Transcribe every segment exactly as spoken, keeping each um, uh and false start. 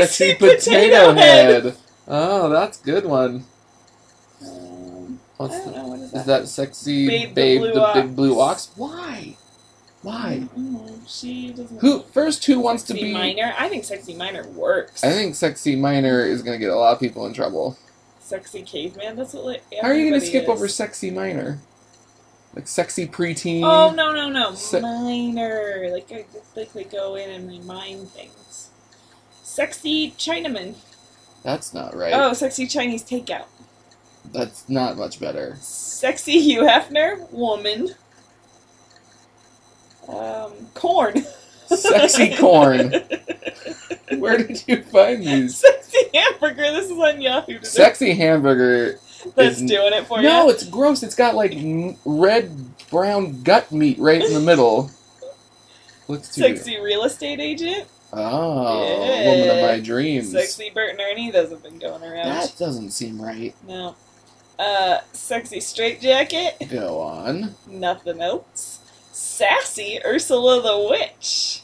Sexy Potato Head. Oh, that's a good one. Um, What's I don't the, know, what is is that? that Sexy Babe, Babe, the the, Blue Ox. Big Blue Ox? Why? Why? Mm, she doesn't. Who first? Who wants to Sexy be? Minor? I think Sexy Minor works. I think Sexy Minor is going to get a lot of people in trouble. Sexy Caveman? That's what, like, How are you going to everybody skip is. over Sexy Minor? Like Sexy Preteen? Oh, no, no, no. Se- Minor. Like, I, like, they go in and remind things. Sexy Chinaman. That's not right. Oh, Sexy Chinese Takeout. That's not much better. Sexy Hugh Hefner. Woman. Um, corn. Sexy Corn. Where did you find these? Sexy Hamburger. This is on Yahoo today. Sexy Hamburger. That's is, doing it for no, you. it's gross. It's got like m- red, brown gut meat right in the middle. Looks too Sexy Real Estate Agent. Oh, Yeah. woman of my dreams. Sexy Bert and Ernie. Those have been going around. That doesn't seem right. No. Uh, Sexy Straight Jacket. Go on. Nothing else. Sassy Ursula the Witch.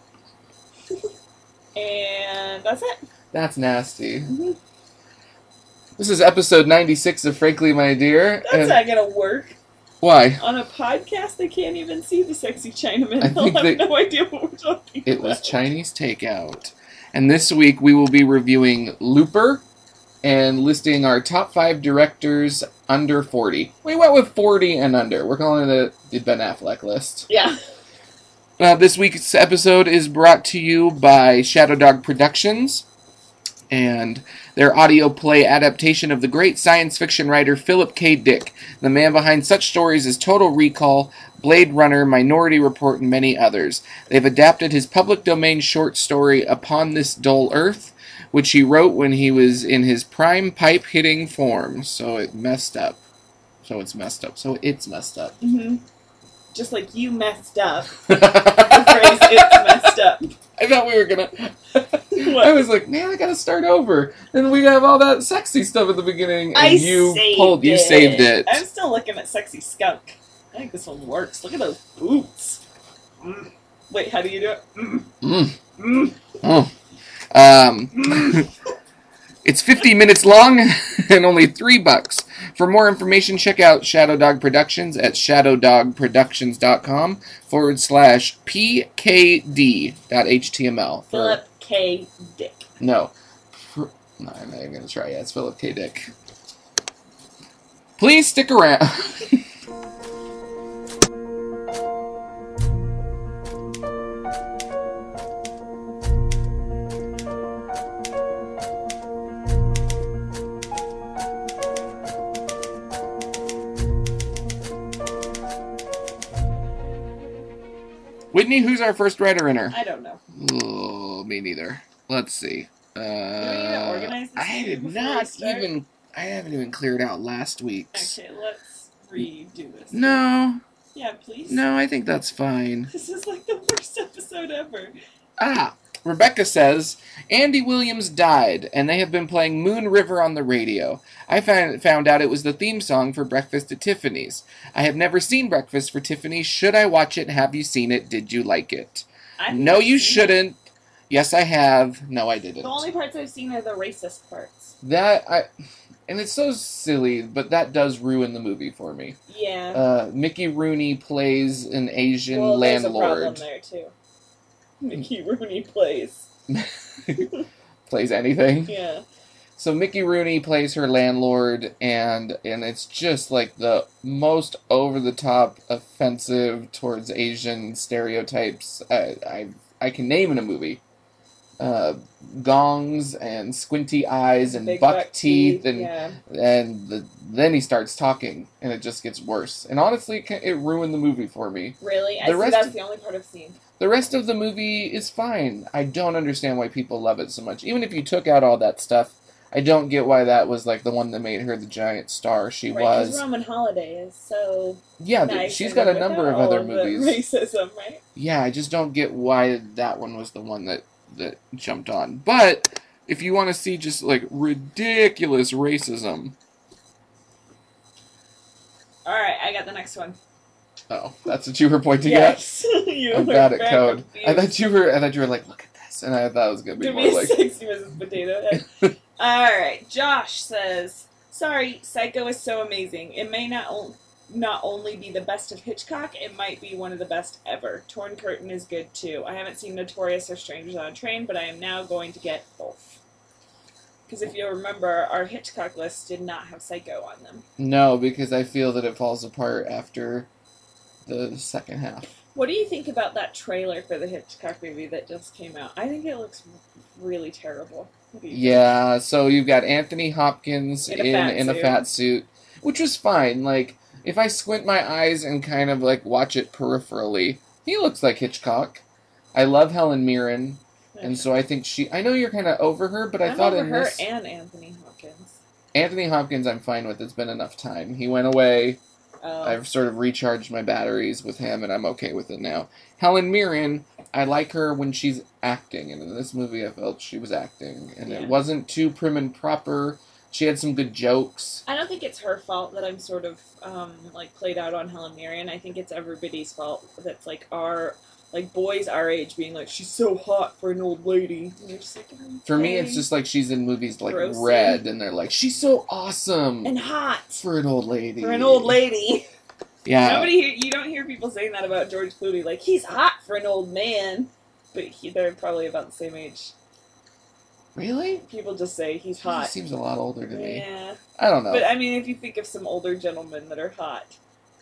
And that's it. That's nasty. Mm-hmm. This is episode ninety-six of Frankly My Dear. That's and not gonna work. why? On a podcast, they can't even see the sexy Chinaman. I They'll think have they- no idea what we're talking It about. was Chinese Takeout. And this week we will be reviewing Looper and listing our top five directors under forty. We went with forty and under. We're calling it the Ben Affleck list. Yeah. Uh, this week's episode is brought to you by Shadow Dog Productions and their audio play adaptation of the great science fiction writer Philip K. Dick, the man behind such stories as Total Recall, Blade Runner, Minority Report, and many others. They've adapted his public domain short story Upon This Dull Earth, which he wrote when he was in his prime pipe-hitting form. So it messed up. So it's messed up. So it's messed up. Mm-hmm. Just like you messed up. The phrase, it's messed up. I thought we were gonna... What? I was like, man, I gotta start over. Then we have all that sexy stuff at the beginning, and I you saved pulled, you it. saved it. I'm still looking at Sexy Skunk. I think this one works. Look at those boots. Mm. Wait, how do you do it? Mm. Mm. Mm. Oh. Um, it's fifty minutes long and only three bucks. For more information, check out Shadow Dog Productions at shadowdogproductions.com forward slash pkd dot html. For, Philip K. Dick. no. For, no, I'm not even going to try yet. It's Philip K. Dick. Please stick around. Whitney, who's our first writer-inner? I don't know. Oh, me neither. Let's see. Uh, organize this I maybe did before we not start? even... I haven't even cleared out last week's. Okay, let's redo this. No. Yeah, please. No, I think that's fine. This is like the worst episode ever. Ah, Rebecca says, Andy Williams died, and they have been playing Moon River on the radio. I found, found out it was the theme song for Breakfast at Tiffany's. I have never seen Breakfast for Tiffany's. Should I watch it? Have you seen it? Did you like it? I've No, never you seen shouldn't. it. Yes, I have. No, I The didn't. only parts I've seen are the racist parts. That, I... And it's so silly, but that does ruin the movie for me. Yeah. Uh, Mickey Rooney plays an Asian well, there's a landlord. problem there, too. Mickey Rooney plays. Plays anything. Yeah. So Mickey Rooney plays her landlord, and and it's just like the most over-the-top offensive towards Asian stereotypes I I, I can name in a movie. Uh, gongs and squinty eyes and Big buck, buck teeth, teeth, and yeah. and the, then he starts talking, and it just gets worse. And honestly, it, ca- it ruined the movie for me. Really? I The see rest that's of- the only part I've seen. The rest of the movie is fine. I don't understand why people love it so much. Even if you took out all that stuff, I don't get why that was like the one that made her the giant star she Right, 'cause was. Roman Holiday is so Yeah, th- nice she's and got a number without of other all the movies. racism, right? Yeah, I just don't get why that one was the one that, that jumped on. But if you want to see just like ridiculous racism, Alright, I got the next one. oh, that's what you were pointing Yes. you at. I'm were bad at very code. I confused. thought you were. I thought you were like, look at this. Yes, and I thought it was going to be To more be like... sexy Missus Potato Head. Alright, Josh says, sorry, Psycho is so amazing. It may not, o- not only be the best of Hitchcock, it might be one of the best ever. Torn Curtain is good too. I haven't seen Notorious or Strangers on a Train, but I am now going to get both. Because if you'll remember, our Hitchcock list did not have Psycho on them. No, because I feel that it falls apart after the second half. What do you think about that trailer for the Hitchcock movie that just came out? I think it looks really terrible. What do you think? Yeah, so you've got Anthony Hopkins In a in, fat in a suit. fat suit, which was fine. Like, if I squint my eyes and kind of, like, watch it peripherally, he looks like Hitchcock. I love Helen Mirren, and so I think she... I know you're kind of over her, but I I'm thought over in her this... and Anthony Hopkins. Anthony Hopkins I'm fine with. It's been enough time. He went away. Oh. I've sort of recharged my batteries with him, and I'm okay with it now. Helen Mirren, I like her when she's acting, and in this movie I felt she was acting, and Yeah. it wasn't too prim and proper. She had some good jokes. I don't think it's her fault that I'm sort of, um, like, played out on Helen Mirren. I think it's everybody's fault that's, like, our, like, boys our age being like, she's so hot for an old lady. And you're just like, For me, okay. it's just like she's in movies like Gross. Red, and they're like, she's so awesome And hot. for an old lady. For an old lady. Yeah. Nobody, hear- you don't hear people saying that about George Clooney. Like, he's hot for an old man. But he, they're probably about the same age. Really? People just say he's He hot. seems a lot older to me. Yeah. I don't know. But, I mean, if you think of some older gentlemen that are hot,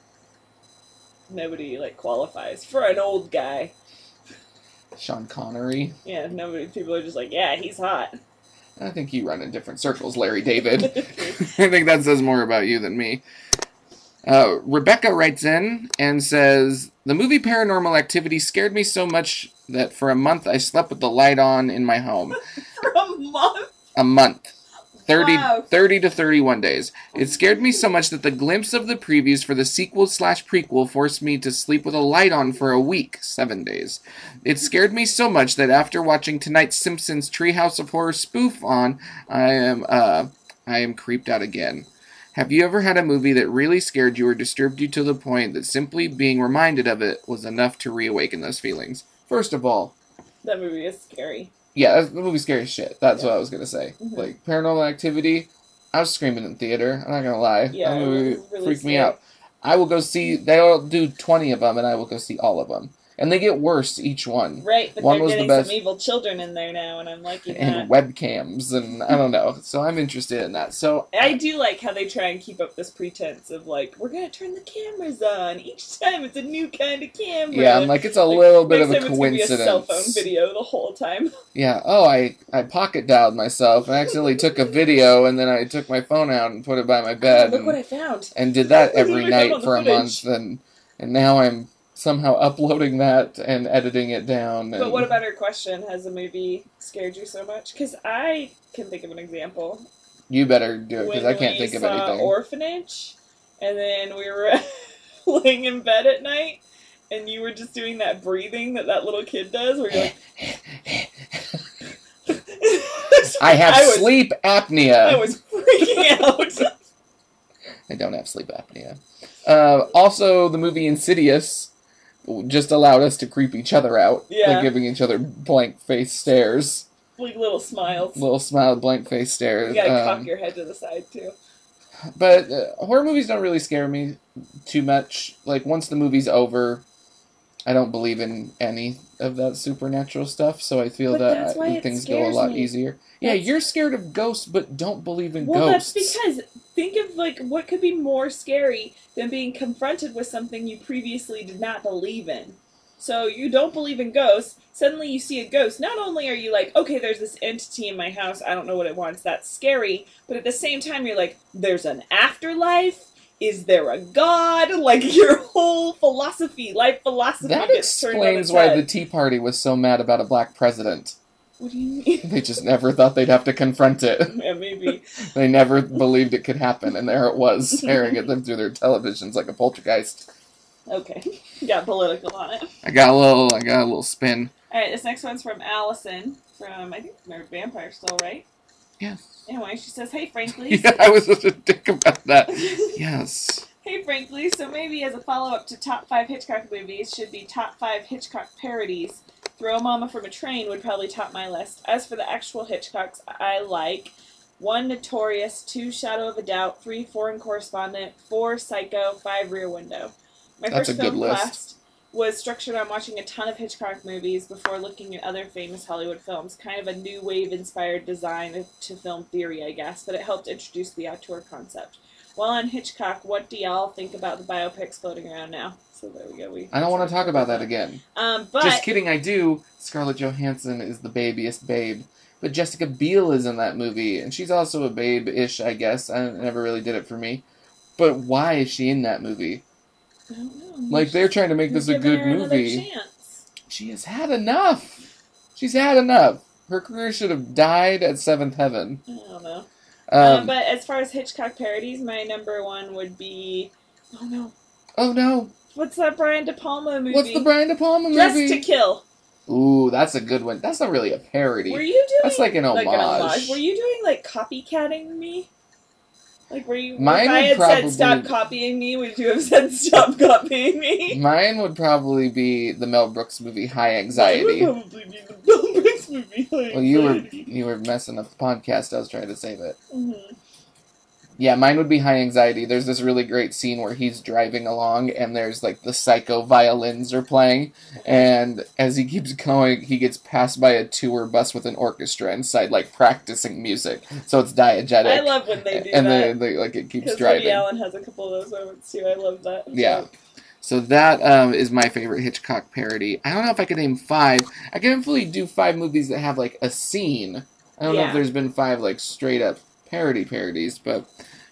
nobody, like, qualifies. For an old guy. Sean Connery. Yeah, nobody, people are just like, yeah, he's hot. I think you run in different circles, Larry David. I think that says more about you than me. Uh, Rebecca writes in and says, the movie Paranormal Activity scared me so much that for a month I slept with the light on in my home. For a month? A month. thirty, Wow. thirty to thirty-one days. It scared me so much that the glimpse of the previews for the sequel slash prequel forced me to sleep with a light on for a week, seven days. It scared me so much that after watching tonight's Simpsons Treehouse of Horror spoof on, I am, uh, I am creeped out again. Have you ever had a movie that really scared you or disturbed you to the point that simply being reminded of it was enough to reawaken those feelings? First of all, That movie is scary. yeah, the movie's scary as shit. That's Yeah. what I was gonna say. Mhm. Like, Paranormal Activity, I was screaming in theater. I'm not gonna lie. Yeah, that it movie was really freaked me scary. out. I will go see, they'll do twenty of them, and I will go see all of them. And they get worse, each one. Right, but One they're was the getting best. some evil children in there now, and I'm liking And that. webcams, and I don't know. So I'm interested in that. So, I do like how they try and keep up this pretense of, like, we're gonna turn the cameras on. Each time it's a new kind of camera. yeah, I'm like, it's a Like, little bit Next of a time it's gonna be a cell phone coincidence. video the whole time. Yeah, oh, I, I pocket dialed myself and accidentally took a video, and then I took my phone out and put it by my bed. Look and, what I found. and did that I every literally found night all the for a footage. month, and and now I'm somehow uploading that and editing it down. And But what about her question? Has the movie scared you so much? Because I can think of an example. you better do it because When I can't we think of saw anything. Orphanage, and then we were laying in bed at night, and you were just doing that breathing that that little kid does, where you're like... I have I was, sleep apnea. I was freaking out. I don't have sleep apnea. Uh, also, the movie Insidious just allowed us to creep each other out Yeah. by giving each other blank face stares. Like little smiles. Little smile, blank face stares. You gotta Um, cock your head to the side, too. But uh, horror movies don't really scare me too much. Like, once the movie's over, I don't believe in any of that supernatural stuff, so I feel But that that's why uh, it things go a scares lot me. easier. Yeah, That's- you're scared of ghosts, but don't believe in Well, ghosts. that's because think of like what could be more scary than being confronted with something you previously did not believe in. So you don't believe in ghosts. Suddenly you see a ghost. Not only are you like, okay, there's this entity in my house. I don't know what it wants. That's scary. But at the same time, you're like, there's an afterlife. Is there a god? Like your whole philosophy, life philosophy, That gets turned on explains its why head. the Tea Party was so mad about a black president. What do you mean? They just never thought they'd have to confront it. Yeah, maybe. They never believed it could happen, and there it was, staring at them through their televisions like a poltergeist. Okay, got political on it. I got a little, I got a little spin. All right, this next one's from Allison from I think they're Vampire still, right? Yeah. Anyway, she says, "Hey, frankly." Yeah, I was such a dick about that. Yes. Hey, frankly. So maybe as a follow-up to top five Hitchcock movies, should be top five Hitchcock parodies. Throw Mama from a Train would probably top my list. As for the actual Hitchcocks, I like one Notorious, two Shadow of a Doubt, three Foreign Correspondent, four Psycho, five Rear Window. My That's first a good film list. class was structured on watching a ton of Hitchcock movies before looking at other famous Hollywood films. Kind of a new wave-inspired design to film theory, I guess, but it helped introduce the auteur concept. While on Hitchcock, what do y'all think about the biopics floating around now? So there we go. We I don't want to talk about that again. Um, but Just kidding, I do. Scarlett Johansson is the babiest babe. But Jessica Biel is in that movie, and she's also a babe-ish, I guess. I never really did it for me. But why is she in that movie? I don't know. Like, they're trying to make this a Give good her another movie. chance. She has had enough. She's had enough. Her career should have died at Seventh Heaven. I don't know. Um, Um, but as far as Hitchcock parodies, my number one would be... Oh, no. oh, no. What's that Brian De Palma movie? What's the Brian De Palma movie? Dressed to Kill. Ooh, that's a good one. That's not really a parody. Were you doing... That's like an like an homage. homage? Were you doing, like, copycatting me? Like, were you... Mine if I would had probably- said stop copying me, would you have said stop copying me? Mine would probably be the Mel Brooks movie High It Anxiety. would probably be the Bill Brooks movie. High Well, you were Anxiety. you were messing up the podcast. I was trying to save it. Mhm. Yeah, mine would be High Anxiety. There's this really great scene where he's driving along and there's like the psycho violins are playing, and as he keeps going, he gets passed by a tour bus with an orchestra inside, like practicing music. So it's diegetic. I love when they do and that. then they, like it keeps Because driving. Woody Allen has a couple of those moments too. I love that. Yeah. So that um, is my favorite Hitchcock parody. I don't know if I could name five. I can definitely do five movies that have like a scene. I don't know Yeah. if there's been five like straight up parody parodies, but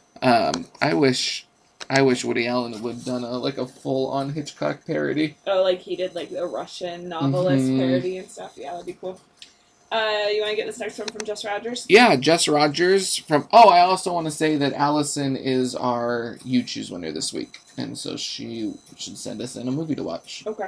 um, I wish I wish Woody Allen would have done a like a full on Hitchcock parody. Oh, like he did like a Russian novelist Mhm. parody and stuff. Yeah, that'd be cool. Uh, you want to get this next one from Jess Rogers? Yeah, Jess Rogers from. Oh, I also want to say that Allison is our You Choose winner this week, and so she should send us in a movie to watch. Okay.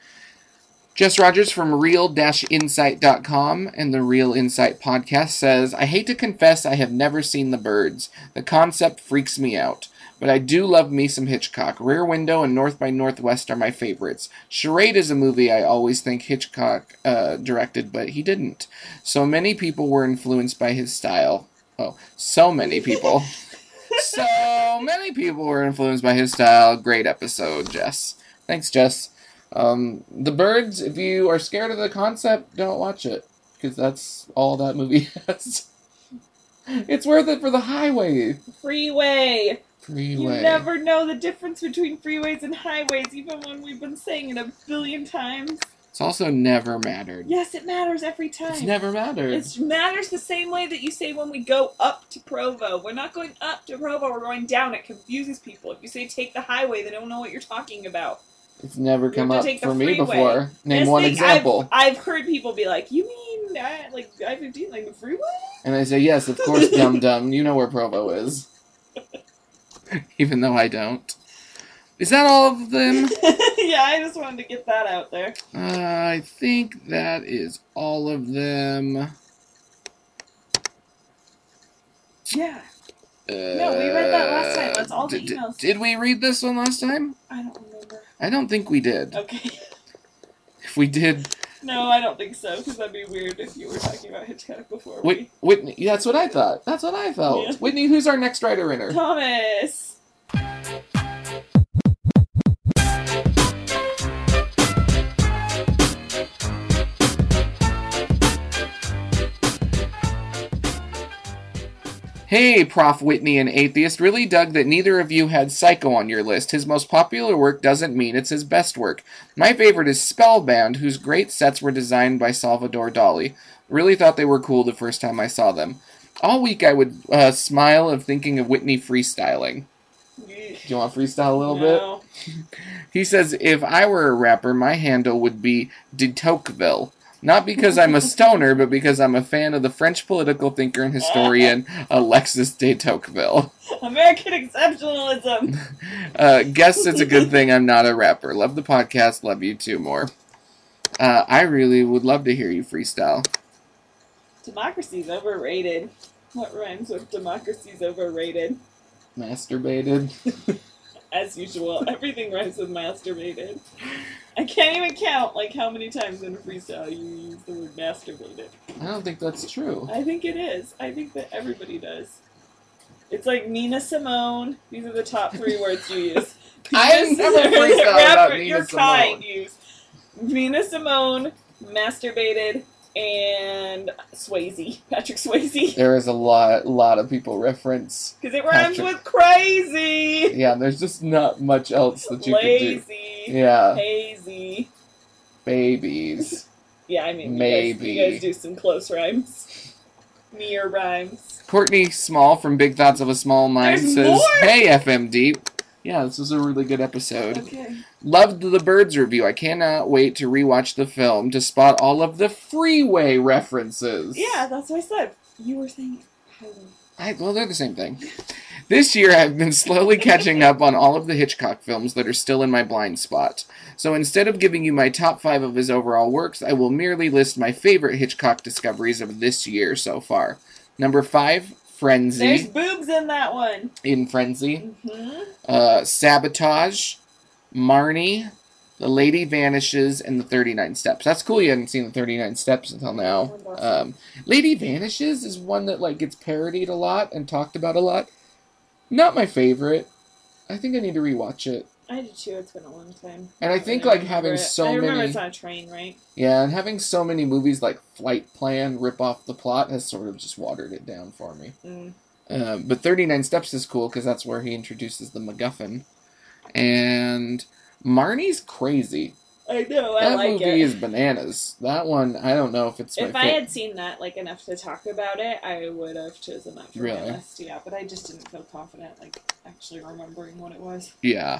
Jess Rogers from real insight dot com and the Real Insight podcast says, I hate to confess I have never seen The Birds. The concept freaks me out. But I do love me some Hitchcock. Rear Window and North by Northwest are my favorites. Charade is a movie I always think Hitchcock uh, directed, but he didn't. So many people were influenced by his style. Oh, so many people. so many people were influenced by his style. Great episode, Jess. Thanks, Jess. Um, The Birds, if you are scared of the concept, don't watch it. Because that's all that movie has. It's worth it for the highway. Freeway. Freeway. You never know the difference between freeways and highways, even when we've been saying it a billion times. It's also never mattered. Yes, it matters every time. It's never mattered. It matters the same way that you say when we go up to Provo. We're not going up to Provo, we're going down. It confuses people. If you say take the highway, they don't know what you're talking about. It's never come have up to take the for me freeway. before. Name This one thing, example. I've, I've heard people be like, you mean, uh, like, I fifteen, like the freeway? And I say, yes, of course, dum dum. You know where Provo is. Even though I don't. Is that all of them? Yeah, I just wanted to get that out there. Uh, I think that is all of them. Yeah. Uh, No, we read that last time. That's all the d- d- emails. Did we read this one last time? I don't remember. I don't think we did. Okay. If we did, No, I don't think so, because that'd be weird if you were talking about Hitchcock before Whit- we... Whitney. Yeah, that's what I thought. That's what I felt. Yeah. Whitney, who's our next writer-inner? Thomas! Hey, Prof Whitney and Atheist, really dug that neither of you had Psycho on your list. His most popular work doesn't mean it's his best work. My favorite is Spellbound, whose great sets were designed by Salvador Dali. Really thought they were cool the first time I saw them. All week I would uh, smile of thinking of Whitney freestyling. Do you want to freestyle a little bit? No. He says, if I were a rapper, my handle would be de Tocqueville. Not because I'm a stoner, but because I'm a fan of the French political thinker and historian Alexis de Tocqueville. American exceptionalism! Uh, guess it's a good thing I'm not a rapper. Love the podcast. Love you too more. Uh, I really would love to hear you freestyle. Democracy's overrated. What rhymes with democracy's overrated? Masturbated. As usual, everything rhymes with masturbated. I can't even count like how many times in a freestyle you use the word masturbated. I don't think that's true. I think it is. I think that everybody does. It's like Nina Simone. These are the top three words you use. I've never freestyled about Nina your Simone. kind use Nina Simone, masturbated, and Swayze. Patrick Swayze. There is a lot, lot of people reference. Because it rhymes Patrick. with crazy. Yeah, there's just not much else that you Lazy. could do. Yeah. Hazy. Babies. Yeah, I mean, Maybe. You guys, you guys do some close rhymes. Near rhymes. Courtney Small from Big Thoughts of a Small Mind There's says, more? "Hey, F M D. Yeah, this was a really good episode. Okay. Loved the Birds review. I cannot wait to rewatch the film to spot all of the freeway references." Yeah, that's what I said. You were saying I, well, they're the same thing. This year, I've been slowly catching up on all of the Hitchcock films that are still in my blind spot. So instead of giving you my top five of his overall works, I will merely list my favorite Hitchcock discoveries of this year so far. Number five, Frenzy. There's boobs in that one. In Frenzy. Mm-hmm. Uh, Sabotage, Marnie, The Lady Vanishes, and The thirty-nine Steps. That's cool you hadn't seen The thirty-nine Steps until now. Um, Lady Vanishes is one that like gets parodied a lot and talked about a lot. Not my favorite. I think I need to rewatch it. I did too. It's been a long time. And I think like having it. so I many... remember it's on a train, right? Yeah, and having so many movies like Flight Plan rip off the plot has sort of just watered it down for me. Mm. Uh, but thirty-nine Steps is cool because that's where he introduces the MacGuffin. And Marnie's crazy. I know, I that like movie it. is bananas. That one, I don't know if it's If my I fa- had seen that like enough to talk about it, I would have chosen that for Really? my list. Yeah, but I just didn't feel confident like actually remembering what it was. Yeah.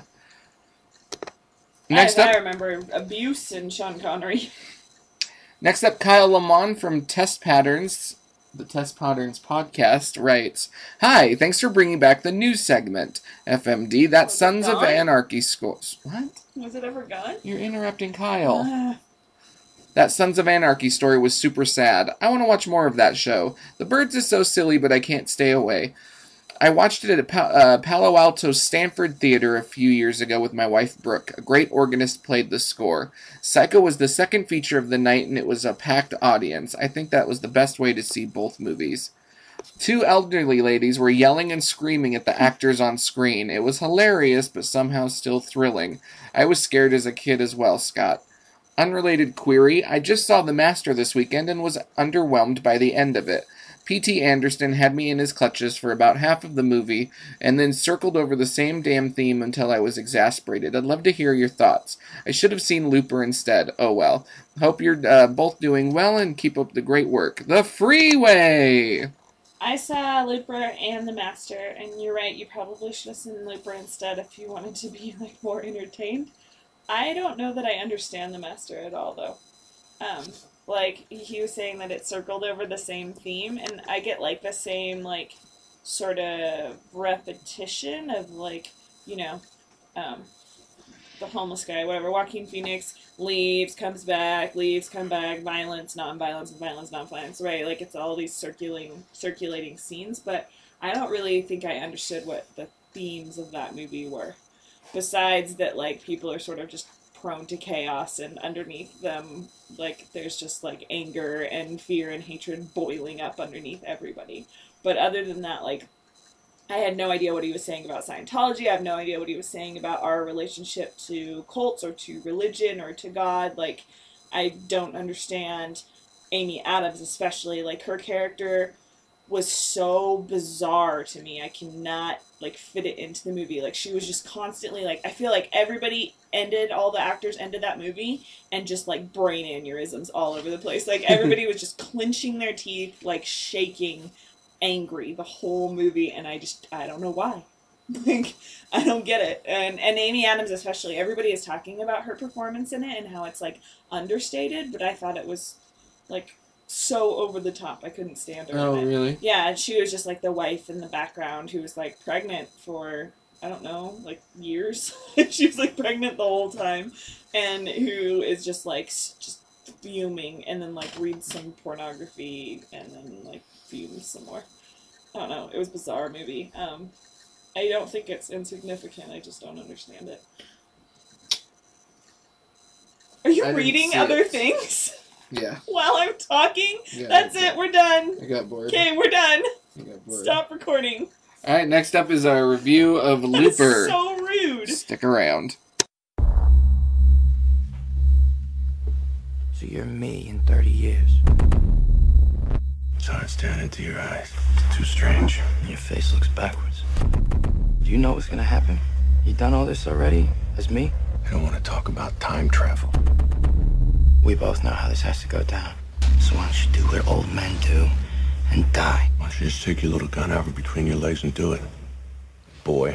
Next I, up, I remember abuse and Sean Connery. Next up, Kyle Lamont from Test Patterns, the Test Patterns podcast, writes, "Hi, thanks for bringing back the news segment. F M D, that Was it Sons of gone? Anarchy scores." What? Was it ever gone? You're interrupting Kyle. Ah. That Sons of Anarchy story was super sad. I want to watch more of that show. The Birds is so silly, but I can't stay away. I watched it at pa- uh, Palo Alto Stanford Theater a few years ago with my wife, Brooke. A great organist played the score. Psycho was the second feature of the night, and it was a packed audience. I think that was the best way to see both movies. Two elderly ladies were yelling and screaming at the actors on screen. It was hilarious, but somehow still thrilling. I was scared as a kid as well, Scott. Unrelated query, I just saw The Master this weekend and was underwhelmed by the end of it. P T Anderson had me in his clutches for about half of the movie, and then circled over the same damn theme until I was exasperated. I'd love to hear your thoughts. I should have seen Looper instead. Oh well. Hope you're uh, both doing well and keep up the great work. The Freeway! I saw Looper and The Master, and you're right, you probably should have seen Looper instead if you wanted to be like more entertained. I don't know that I understand The Master at all, though. Um, like, he was saying that it circled over the same theme, and I get, like, the same, like, sort of repetition of, like, you know, um, the homeless guy, whatever, Joaquin Phoenix leaves, comes back, leaves, come back, violence, non-violence, violence, non-violence, right? Like, it's all these circulating, circulating scenes, but I don't really think I understood what the themes of that movie were. Besides that, like, people are sort of just prone to chaos, and underneath them, like, there's just, like, anger and fear and hatred boiling up underneath everybody. But other than that, like, I had no idea what he was saying about Scientology. I have no idea what he was saying about our relationship to cults or to religion or to God. Like, I don't understand Amy Adams especially. Like, her character was so bizarre to me. I cannot, like, fit it into the movie. Like, she was just constantly, like, I feel like everybody ended, all the actors ended that movie, and just, like, brain aneurysms all over the place. Like, everybody was just clenching their teeth, like, shaking, angry the whole movie, and I just, I don't know why. Like, I don't get it. And, and Amy Adams especially, everybody is talking about her performance in it and how it's, like, understated, but I thought it was, like, so over the top. I couldn't stand her. Oh, in it. really? Yeah, and she was just like the wife in the background who was like pregnant for, I don't know, like years. She was like pregnant the whole time, and who is just like just fuming, and then like reads some pornography, and then like fumes some more. I don't know. It was a bizarre movie. Um, I don't think it's insignificant. I just don't understand it. Are you I didn't reading see other it. things Yeah. while I'm talking? Yeah, That's I- it. We're done. I got bored. Okay, we're done. I got bored. Stop recording. All right, next up is our review of Looper. That's so rude. Stick around. So you're me in thirty years. So I stand into your eyes. It's too strange. Your face looks backwards. Do you know what's gonna happen? You done all this already? As me? I don't want to talk about time travel. We both know how this has to go down. So why don't you do what old men do and die? Why don't you just take your little gun out from between your legs and do it? Boy.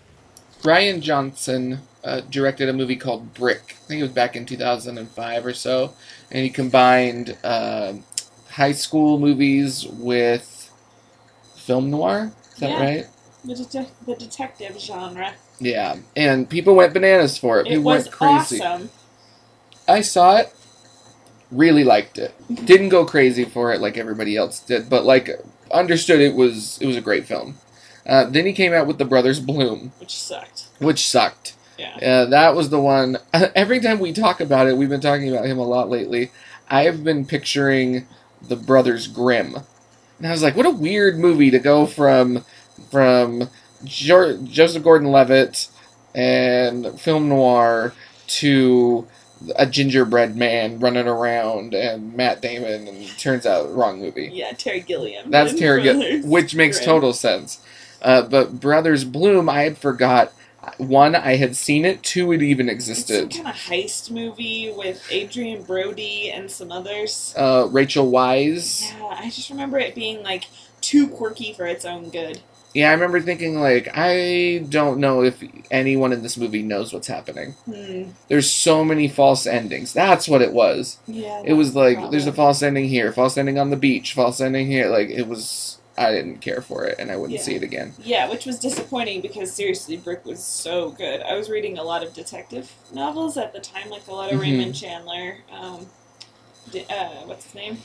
Rian Johnson uh, directed a movie called Brick. I think it was back in two thousand five or so. And he combined uh, high school movies with film noir. Is that Yeah. right? The, det- the detective genre. Yeah. And people went bananas for it. It People was went crazy. awesome. I saw it. Really liked it. Didn't go crazy for it like everybody else did, but like understood it was it was a great film. Uh, then he came out with The Brothers Bloom, Which sucked. which sucked. Yeah. Uh, that was the one. Every time we talk about it, we've been talking about him a lot lately. I have been picturing The Brothers Grimm, and I was like, what a weird movie to go from from jo- Joseph Gordon-Levitt and film noir to a gingerbread man running around and Matt Damon, and it turns out wrong movie. Yeah, Terry Gilliam. That's and Terry Gilliam, Brothers which makes Grimm. total sense. Uh, but Brothers Bloom, I had forgot. One, I had seen it. Two, it even It's some existed. kind of heist movie with Adrian Brody and some others. Uh, Rachel Wise. Yeah, I just remember it being like too quirky for its own good. Yeah, I remember thinking, like, I don't know if anyone in this movie knows what's happening. Hmm. There's so many false endings. That's what it was. Yeah. It was that's the like, there's a problem. false ending here, false ending on the beach, false ending here. Like, it was, I didn't care for it, and I wouldn't Yeah. see it again. Yeah, which was disappointing because seriously, Brick was so good. I was reading a lot of detective novels at the time, like a lot of Mhm. Raymond Chandler. Um, D- uh, what's his name?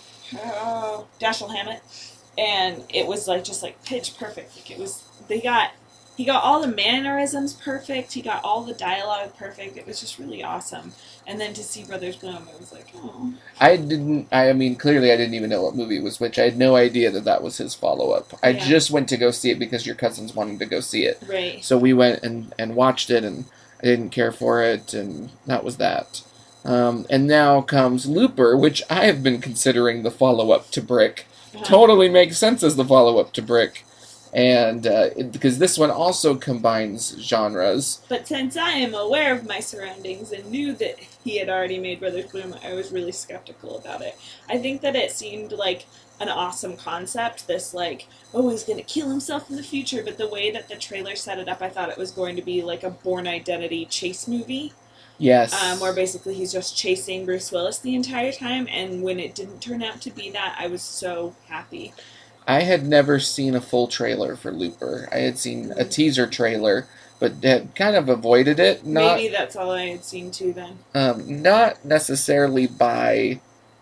Oh, Dashiell Hammett. And it was like just like pitch perfect. Like it was, they got, he got all the mannerisms perfect. He got all the dialogue perfect. It was just really awesome. And then to see Brothers Bloom, it was like, oh. I didn't, I mean, clearly I didn't even know what movie it was which. I had no idea that that was his follow-up. I Yeah. just went to go see it because your cousins wanted to go see it. Right. So we went and, and watched it, and I didn't care for it, and that was that. Um, and now comes Looper, which I have been considering the follow-up to Brick. Uh-huh. Totally makes sense as the follow-up to Brick. And uh, it, because this one also combines genres. But since I am aware of my surroundings and knew that he had already made Brothers Bloom, I was really skeptical about it. I think that it seemed like an awesome concept, this like, oh, he's going to kill himself in the future, but the way that the trailer set it up, I thought it was going to be like a Bourne Identity chase movie, Yes. um, where basically he's just chasing Bruce Willis the entire time, and when it didn't turn out to be that, I was so happy. I had never seen a full trailer for Looper. I had seen a teaser trailer, but had kind of avoided it. Not, Maybe that's all I had seen too then. um, not necessarily by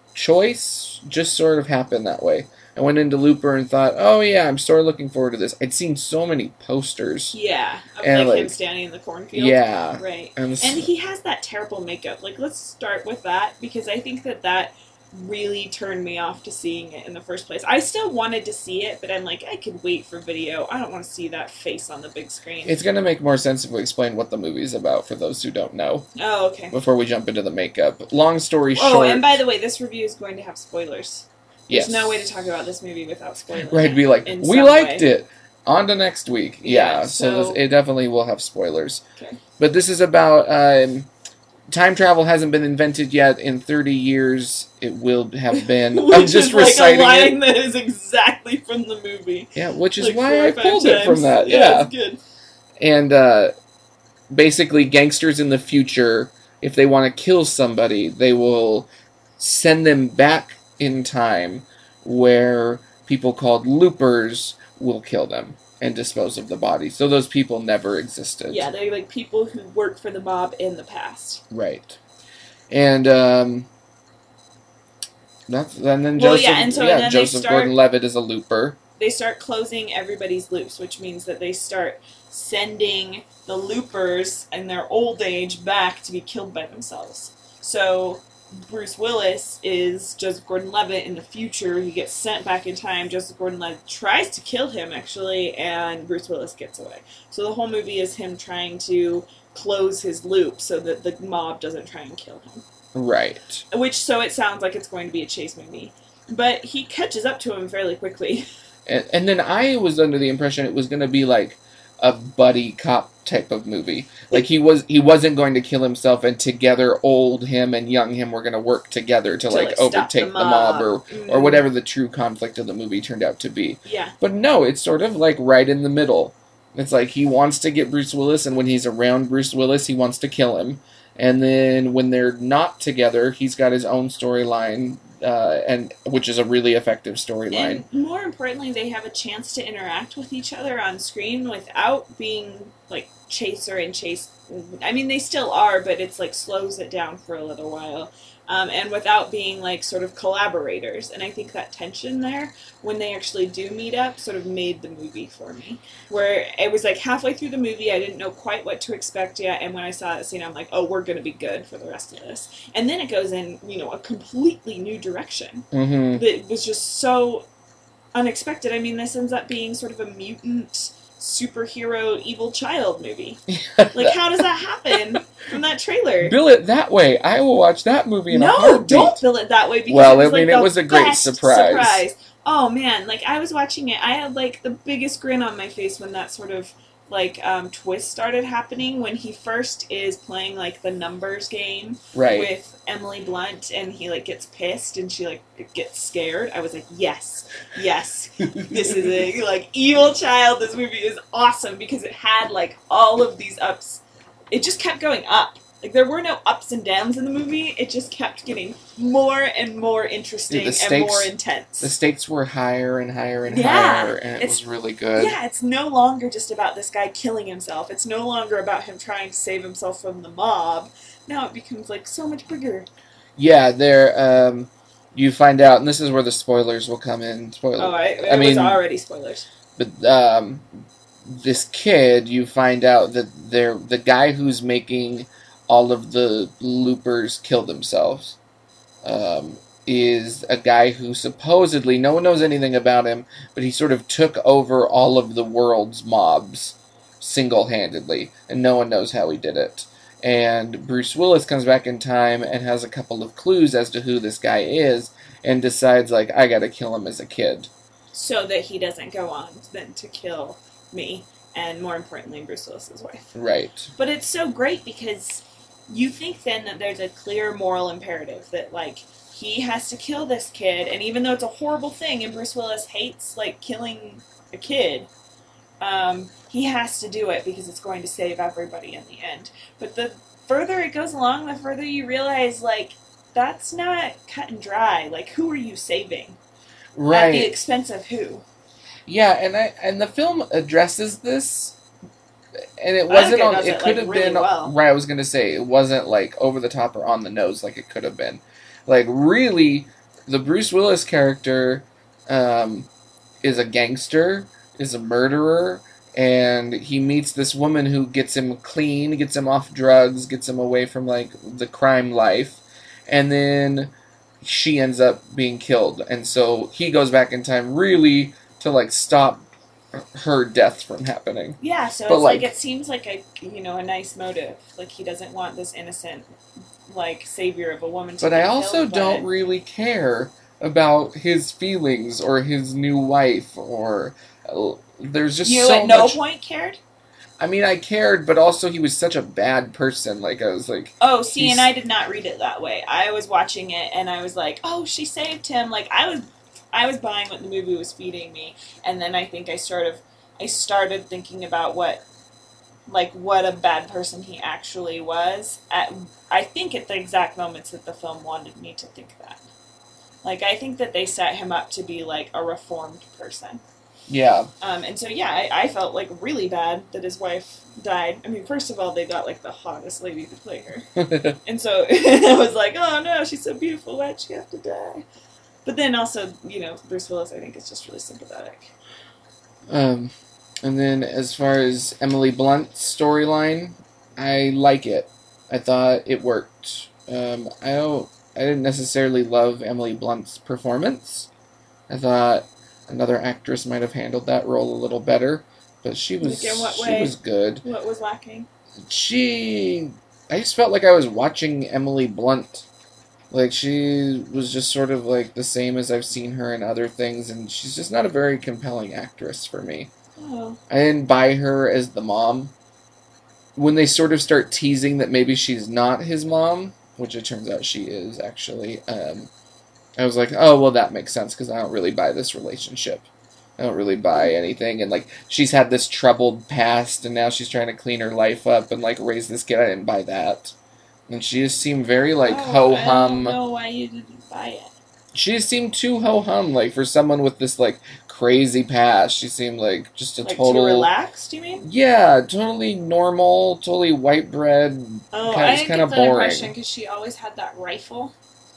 choice, just sort of happened that way. I went into Looper and thought, oh yeah, I'm sort of looking forward to this. I'd seen so many posters. Yeah, of And, like, him like, standing in the cornfield. Yeah. Right. And, And he has that terrible makeup. Like, let's start with that, because I think that that really turned me off to seeing it in the first place. I still wanted to see it, but I'm like, I could wait for video. I don't want to see that face on the big screen. it's going to make more sense if we explain what the movie's about for those who don't know, oh, okay. before we jump into the makeup. Long story Oh, short... and by the way, this review is going to have spoilers. yes. There's no way to talk about this movie without spoilers. Right, be like, in we some liked way. it. On to next week. Yeah, Yeah, so, so- this, it definitely will have spoilers. Okay. But this is about um, time travel hasn't been invented yet. In thirty years, it will have been. Which I'm just is like a reciting line it. that is exactly from the movie. Yeah, which is Like four why or I five pulled it from times. that. Yeah, Yeah. it's good. And uh, basically, gangsters in the future, if they want to kill somebody, they will send them back in time where people called loopers will kill them and dispose of the body. So those people never existed. Yeah, they're like people who work for the mob in the past. Right. And um that's and then Well, Joseph yeah, and so- yeah, and then they Joseph start- Gordon-Levitt is a looper. They start closing everybody's loops, which means that they start sending the loopers in their old age back to be killed by themselves. So Bruce Willis is Joseph Gordon-Levitt in the future. He gets sent back in time. Joseph Gordon-Levitt tries to kill him, actually, and Bruce Willis gets away. So the whole movie is him trying to close his loop so that the mob doesn't try and kill him. Right. Which, so it sounds like it's going to be a chase movie. But he catches up to him fairly quickly. And, and then I was under the impression it was going to be like a buddy cop type of movie. Like he was, he wasn't going to kill himself, and together old him and young him were going to work together to, To, like, like, stop overtake the the mob, mob. or Mm. or whatever the true conflict of the movie turned out to be. Yeah. But no, it's sort of like right in the middle. It's like he wants to get Bruce Willis, and when he's around Bruce Willis, he wants to kill him. And then when they're not together, he's got his own storyline, uh, and which is a really effective storyline. And more importantly, they have a chance to interact with each other on screen without being, like, chaser and chase. I mean, they still are, but it's, like, slows it down for a little while. Um, and without being, like, sort of collaborators. And I think that tension there, when they actually do meet up, sort of made the movie for me. Where it was, like, halfway through the movie, I didn't know quite what to expect yet, and when I saw that scene, I'm like, oh, we're going to be good for the rest of this. And then it goes in, you know, a completely new direction. Mm-hmm. That was just so unexpected. I mean, this ends up being sort of a mutant superhero evil child movie. Like, how does that happen from that trailer? Bill it that way. I will watch that movie in a No, heartbeat. don't bill it that way, because Well, it I was, like, mean, it the was a great best surprise. surprise. Oh, man, like, I was watching it, I had, like, the biggest grin on my face when that sort of, like, um, twist started happening, when he first is playing, like, the numbers game Right. with Emily Blunt, and he, like, gets pissed, and she, like, gets scared. I was like, yes, yes, this is a, like, evil child. This movie is awesome, because it had, like, all of these ups. It just kept going up. Like, there were no ups and downs in the movie. It just kept getting more and more interesting The and stakes- more intense. The stakes were higher and higher and Yeah, higher, and it it's- was really good. Yeah, it's no longer just about this guy killing himself. It's no longer about him trying to save himself from the mob. Now it becomes, like, so much bigger. Yeah, there, um, you find out, and this is where the spoilers will come in. Spoiler. Oh, I, it I mean, was already spoilers. But um, this kid, you find out that they're the guy who's making all of the loopers kill themselves um, is a guy who supposedly, no one knows anything about him, but he sort of took over all of the world's mobs single-handedly, and no one knows how he did it. And Bruce Willis comes back in time and has a couple of clues as to who this guy is, and decides, like, I gotta kill him as a kid. So that he doesn't go on then to kill me, and more importantly, Bruce Willis's wife. Right. But it's so great because you think then that there's a clear moral imperative that, like, he has to kill this kid, and even though it's a horrible thing, and Bruce Willis hates, like, killing a kid, um, he has to do it because it's going to save everybody in the end. But the further it goes along, the further you realize, like, that's not cut and dry. Like, who are you saving? Right. At the expense of who? Yeah, and I and the film addresses this, and it I wasn't think it on. does It it, could like, have really been well. right. I was gonna say it wasn't like over the top or on the nose like it could have been. Like really, the Bruce Willis character um, is a gangster, is a murderer, and he meets this woman who gets him clean, gets him off drugs, gets him away from like the crime life, and then she ends up being killed, and so he goes back in time really to like stop her death from happening. Yeah, so But, it's like, like- it seems like a you know a nice motive. Like he doesn't want this innocent like savior of a woman to But be I also killed, don't but- really care about his feelings or his new wife or uh, there's just You so at no much. point cared? I mean, I cared, but also he was such a bad person. Like I was like, Oh, see, He's- and I did not read it that way. I was watching it and I was like, "Oh, she saved him." Like I was I was buying what the movie was feeding me, and then I think I sort of I started thinking about what like what a bad person he actually was. At I think at the exact moments that the film wanted me to think that. Like I think that they set him up to be like a reformed person. yeah, Um, and so, yeah, I, I felt, like, really bad that his wife died. I mean, first of all, they got, like, the hottest lady to play her. And so, I was like, oh, no, she's so beautiful, why'd she have to die? But then also, you know, Bruce Willis, I think, is just really sympathetic. um, and then as far as Emily Blunt's storyline, I like it. I thought it worked. Um, I don't. I didn't necessarily love Emily Blunt's performance. I thought another actress might have handled that role a little better, but she was Like in what she way? was good. What was lacking? She, I just felt like I was watching Emily Blunt. Like, she was just sort of like the same as I've seen her in other things, and she's just not a very compelling actress for me. Oh. I didn't buy her as the mom. When they sort of start teasing that maybe she's not his mom, which it turns out she is, actually, um, I was like, oh, well, that makes sense, because I don't really buy this relationship. I don't really buy anything, and, like, she's had this troubled past, and now she's trying to clean her life up and, like, raise this kid. I didn't buy that. And she just seemed very, like, Oh, ho-hum. I don't know why you didn't buy it. She just seemed too ho-hum, like, for someone with this, like, crazy past. She seemed like just a Like total... too relaxed, you mean? Yeah, totally normal, totally white bread. Oh, Kinda- I it's didn't kinda get that boring. impression because she always had that rifle.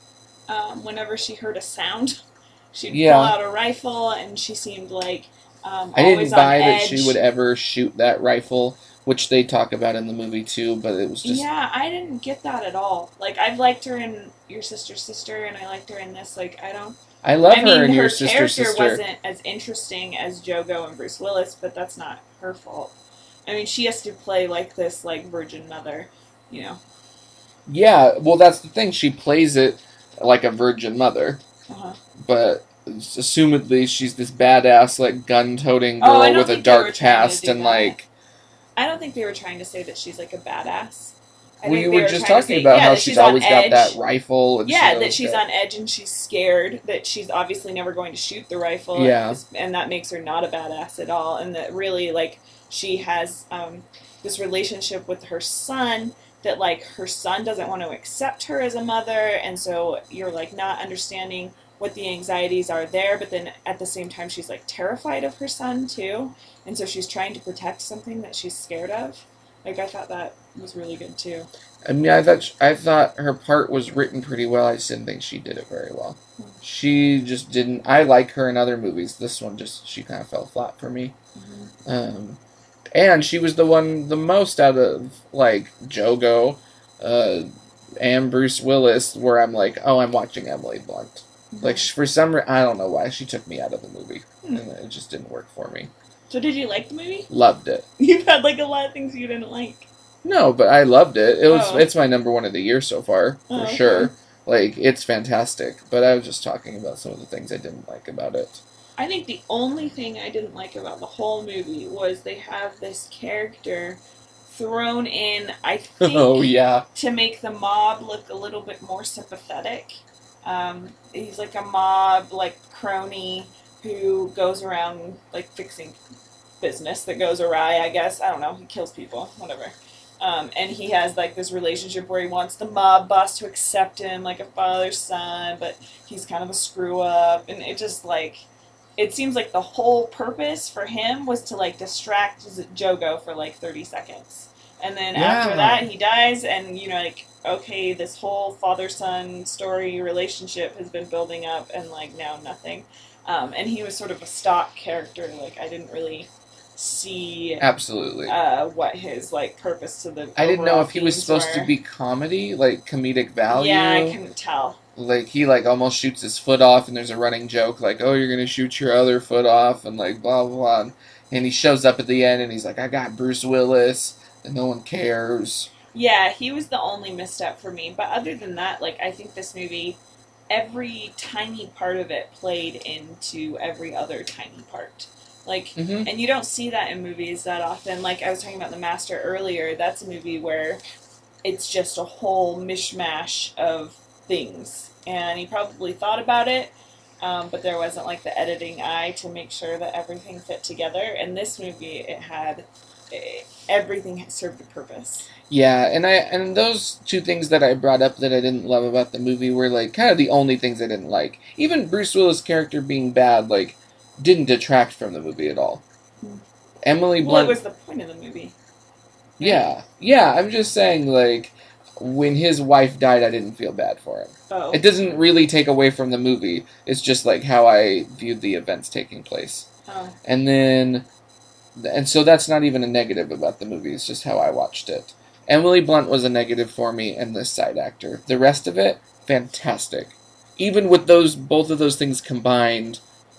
Um, whenever she heard a sound, she'd Yeah. pull out a rifle, and she seemed like um, I always didn't buy on that edge. she would ever shoot that rifle, which they talk about in the movie too, but it was just... Yeah, I didn't get that at all. Like, I've liked her in Your Sister's Sister, and I liked her in this. Like, I don't... I love I mean, her in her Your Sister character Sister. wasn't as interesting as Jogo and Bruce Willis, but that's not her fault. I mean, she has to play, like, this, like, virgin mother, you know. Yeah, well, that's the thing. She plays it like a virgin mother, Uh-huh. but assumedly she's this badass, like, gun-toting Oh, girl I don't with a think they were dark trying to past, do and, that. like... I don't think they were trying to say that she's, like, a badass. I Well, think you they were just trying to talking say, about yeah, how that she's on always got edge. that rifle. And Yeah, she that she's got... on edge and she's scared, that she's obviously never going to shoot the rifle. Yeah. And, and that makes her not a badass at all. And that really, like, she has um, this relationship with her son that, like, her son doesn't want to accept her as a mother. And so you're, like, not understanding what the anxieties are there. But then at the same time, she's, like, terrified of her son, too. And so she's trying to protect something that she's scared of. Like, I thought that was really good, too. I mean, I thought I thought her part was written pretty well. I just didn't think she did it very well. She just didn't. I like her in other movies. This one just she kind of fell flat for me. Mm-hmm. Um, and she was the one the most out of like Jogo, uh, and Bruce Willis, where I'm like, oh, I'm watching Emily Blunt. Mm-hmm. Like for some reason, I don't know why she took me out of the movie, Hmm. and it just didn't work for me. So did you like the movie? Loved it. You've had, like, a lot of things you didn't like. No, but I loved it. It was. Oh. It's my number one of the year so far, for Oh, okay. sure. Like, it's fantastic. But I was just talking about some of the things I didn't like about it. I think the only thing I didn't like about the whole movie was they have this character thrown in, I think, Oh, yeah. to make the mob look a little bit more sympathetic. Um, he's like a mob, like, crony who goes around, like, fixing business that goes awry, I guess. I don't know. He kills people, whatever. Um, and he has, like, this relationship where he wants the mob boss to accept him like a father's son, but he's kind of a screw-up. And it just, like, it seems like the whole purpose for him was to, like, distract Jogo for, like, thirty seconds. And then Yeah. after that, he dies, and, you know, like, okay, this whole father-son story relationship has been building up, and, like, now nothing. Um, and he was sort of a stock character. Like, I didn't really see Absolutely. uh, what his, like, purpose to the I didn't know overall if he was themes supposed were. to be comedy, like comedic value. Yeah, I couldn't tell. Like, he, like, almost shoots his foot off, and there's a running joke, like, oh, you're gonna shoot your other foot off, and, like, blah, blah, blah. And he shows up at the end, and he's like, I got Bruce Willis, and no one cares. Yeah, he was the only misstep for me. But other than that, like, I think this movie, every tiny part of it played into every other tiny part. Like, Mm-hmm. and you don't see that in movies that often. Like, I was talking about The Master earlier. That's a movie where it's just a whole mishmash of things. And he probably thought about it, um, but there wasn't, like, the editing eye to make sure that everything fit together. And this movie, it had... It, everything served a purpose. Yeah, and I and those two things that I brought up that I didn't love about the movie were, like, kind of the only things I didn't like. Even Bruce Willis' character being bad, like, didn't detract from the movie at all. Hmm. Emily Well, Blunt... it was the point of the movie. Yeah, yeah, I'm just saying, like, when his wife died, I didn't feel bad for him. Oh. It doesn't really take away from the movie. It's just, like, how I viewed the events taking place. Oh. And then... And so that's not even a negative about the movie. It's just how I watched it. Emily Blunt was a negative for me, and this side actor. The rest of it, fantastic. Even with those both of those things combined,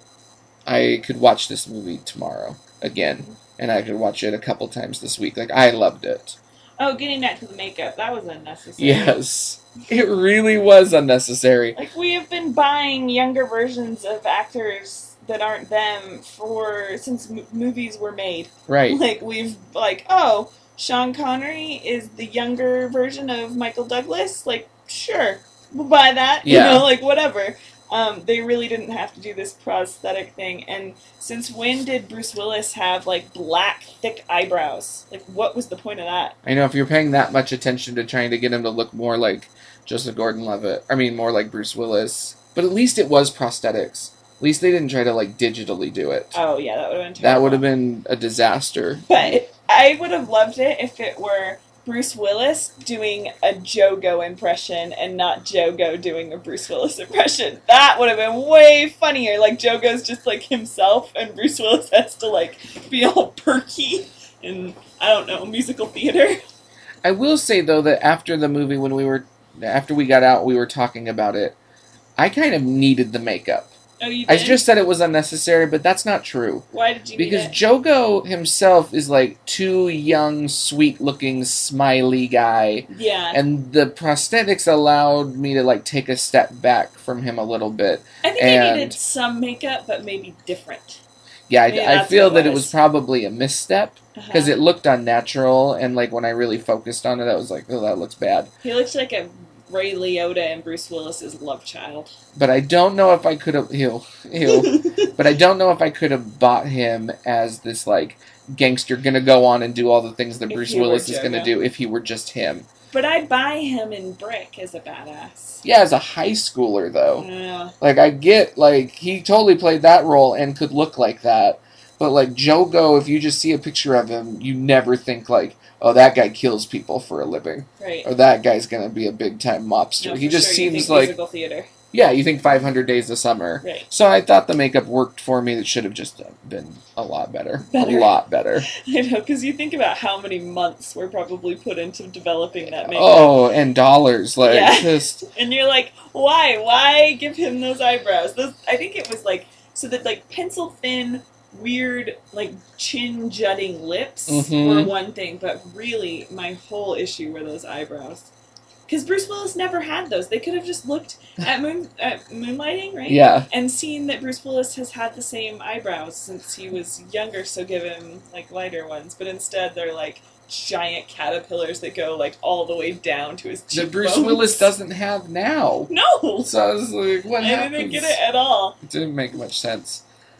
I could watch this movie tomorrow again, and I could watch it a couple times this week. Like, I loved it. Oh, getting back to the makeup, that was unnecessary. Yes, it really was unnecessary. Like, we have been buying younger versions of actors that aren't them for since m- movies were made. Right. Like, we've, like, oh, Sean Connery is the younger version of Michael Douglas? Like, sure, we'll buy that. Yeah. You know, like, whatever. Um, they really didn't have to do this prosthetic thing. And since when did Bruce Willis have, like, black, thick eyebrows? Like, what was the point of that? I know, if you're paying that much attention to trying to get him to look more like Joseph Gordon-Levitt, I mean, more like Bruce Willis, but at least it was prosthetics. At least they didn't try to, like, digitally do it. Oh, yeah, that would have been terrible. That would have been a disaster. But I would have loved it if it were Bruce Willis doing a Jogo impression and not Jogo doing a Bruce Willis impression. That would have been way funnier. Like, Jogo's just, like, himself, and Bruce Willis has to, like, be all perky in, I don't know, musical theater. I will say, though, that after the movie, when we were, after we got out, we were talking about it, I kind of needed the makeup. Oh, you did? I just said it was unnecessary, but that's not true. Why did you Because need it? Jogo himself is like too young, sweet-looking, smiley guy, Yeah. and the prosthetics allowed me to like take a step back from him a little bit. I think and- I needed some makeup, but maybe different. Yeah, Maybe I, I that's feel what it that it was. was probably a misstep because Uh-huh. it looked unnatural, and like when I really focused on it, I was like, "Oh, that looks bad." He looks like a Ray Liotta and Bruce Willis's love child. But I don't know if I could have he'll he'll but I don't know if I could have bought him as this like gangster gonna go on and do all the things that If Bruce he were Willis is gonna Jogo. do if he were just him. But I'd buy him in Brick as a badass. Yeah, as a high schooler though. Yeah. Like I get like he totally played that role and could look like that. But like Jogo, if you just see a picture of him, you never think like, oh, that guy kills people for a living. Right. Or that guy's gonna be a big time mobster. No, he for just sure, you seems think like musical theater. yeah, you think five hundred Days of Summer. Right. So I thought the makeup worked for me. It should have just been a lot better. Better. A lot better. I know, because you think about how many months were probably put into developing that makeup. Oh, and dollars. Like, Yeah. just... And you're like, why? Why give him those eyebrows? Those, I think it was like, so that like pencil thin, weird, like chin jutting lips Mhm. were one thing, but really my whole issue were those eyebrows. Because Bruce Willis never had those. They could have just looked at moon at Moonlighting, right? Yeah. And seen that Bruce Willis has had the same eyebrows since he was younger, so give him like lighter ones. But instead, they're like giant caterpillars that go like all the way down to his That cheekbones. Bruce Willis doesn't have now. No, So I was like, what I happens? didn't get it at all. It didn't make much sense.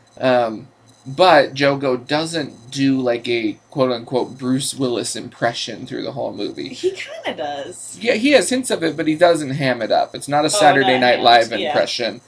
Um, but Jogo doesn't do like a quote-unquote Bruce Willis impression through the whole movie. He kind of does. Yeah, he has hints of it, but he doesn't ham it up. It's not a Oh, Saturday not Night hammed, Live yeah. impression.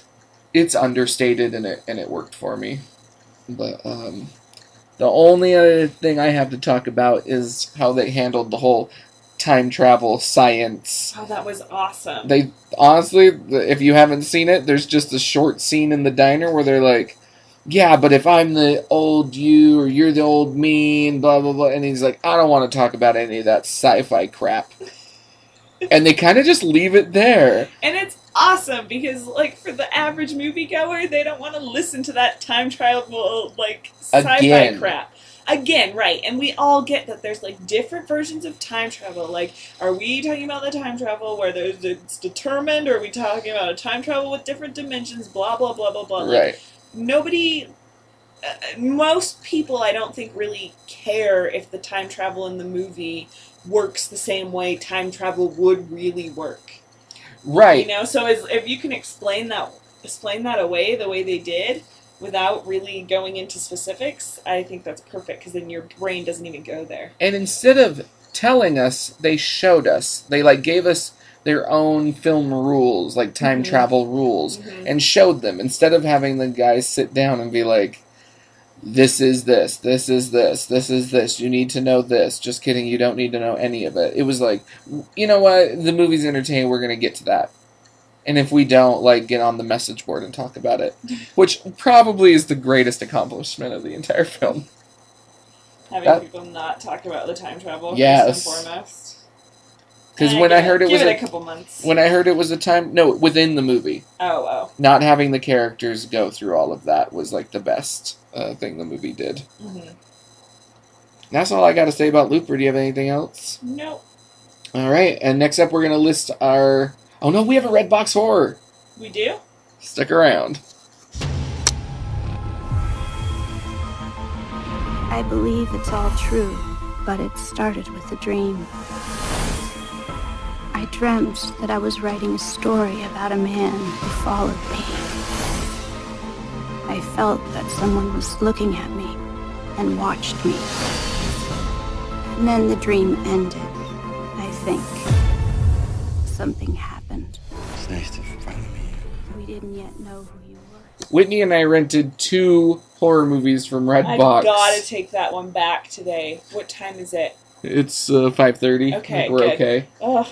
It's understated, and it and it worked for me. But um, the only other thing I have to talk about is how they handled the whole time travel science. Oh, that was awesome. They honestly, if you haven't seen it, there's just a short scene in the diner where they're like, yeah, but if I'm the old you or you're the old me and blah, blah, blah. And he's like, I don't want to talk about any of that sci-fi crap. And they kind of just leave it there. And it's awesome because, like, for the average moviegoer, they don't want to listen to that time travel, like, sci-fi Again. crap. Again, right. And we all get that there's, like, different versions of time travel. Like, are we talking about the time travel where there's, it's determined, or are we talking about a time travel with different dimensions, blah, blah, blah, blah, blah. Like, Right. nobody... Uh, most people, I don't think, really care if the time travel in the movie works the same way time travel would really work. Right. You know, so as, if you can explain that explain that away the way they did without really going into specifics, I think that's perfect because then your brain doesn't even go there. And instead of telling us, they showed us. They, like, gave us their own film rules, like time Mhm. travel rules, Mhm. and showed them. Instead of having the guys sit down and be like, this is this, this is this, this is this, you need to know this. Just kidding, you don't need to know any of it. It was like, you know what, the movie's entertaining, we're going to get to that. And if we don't, like, get on the message board and talk about it. Which probably is the greatest accomplishment of the entire film. Having That- people not talk about the time travel Yes. first and foremost. Because Eh, when give I heard it was give a, it a couple months. when I heard it was a time no within the movie, Oh, oh. not having the characters go through all of that was like the best uh, thing the movie did. Mm-hmm. That's all I got to say about Looper. Do you have anything else? Nope. All right, and next up we're gonna list our. Oh no, we have a Red Box Horror. We do? Stick around. I believe it's all true, but it started with a dream. I dreamt that I was writing a story about a man who followed me. I felt that someone was looking at me and watched me. And then the dream ended, I think. Something happened. It's nice to finally meet you. We didn't yet know who you were. Whitney and I rented two horror movies from I Redbox. gotta take that one back today. What time is it? It's uh, five thirty. Okay, we're good. okay. Ugh.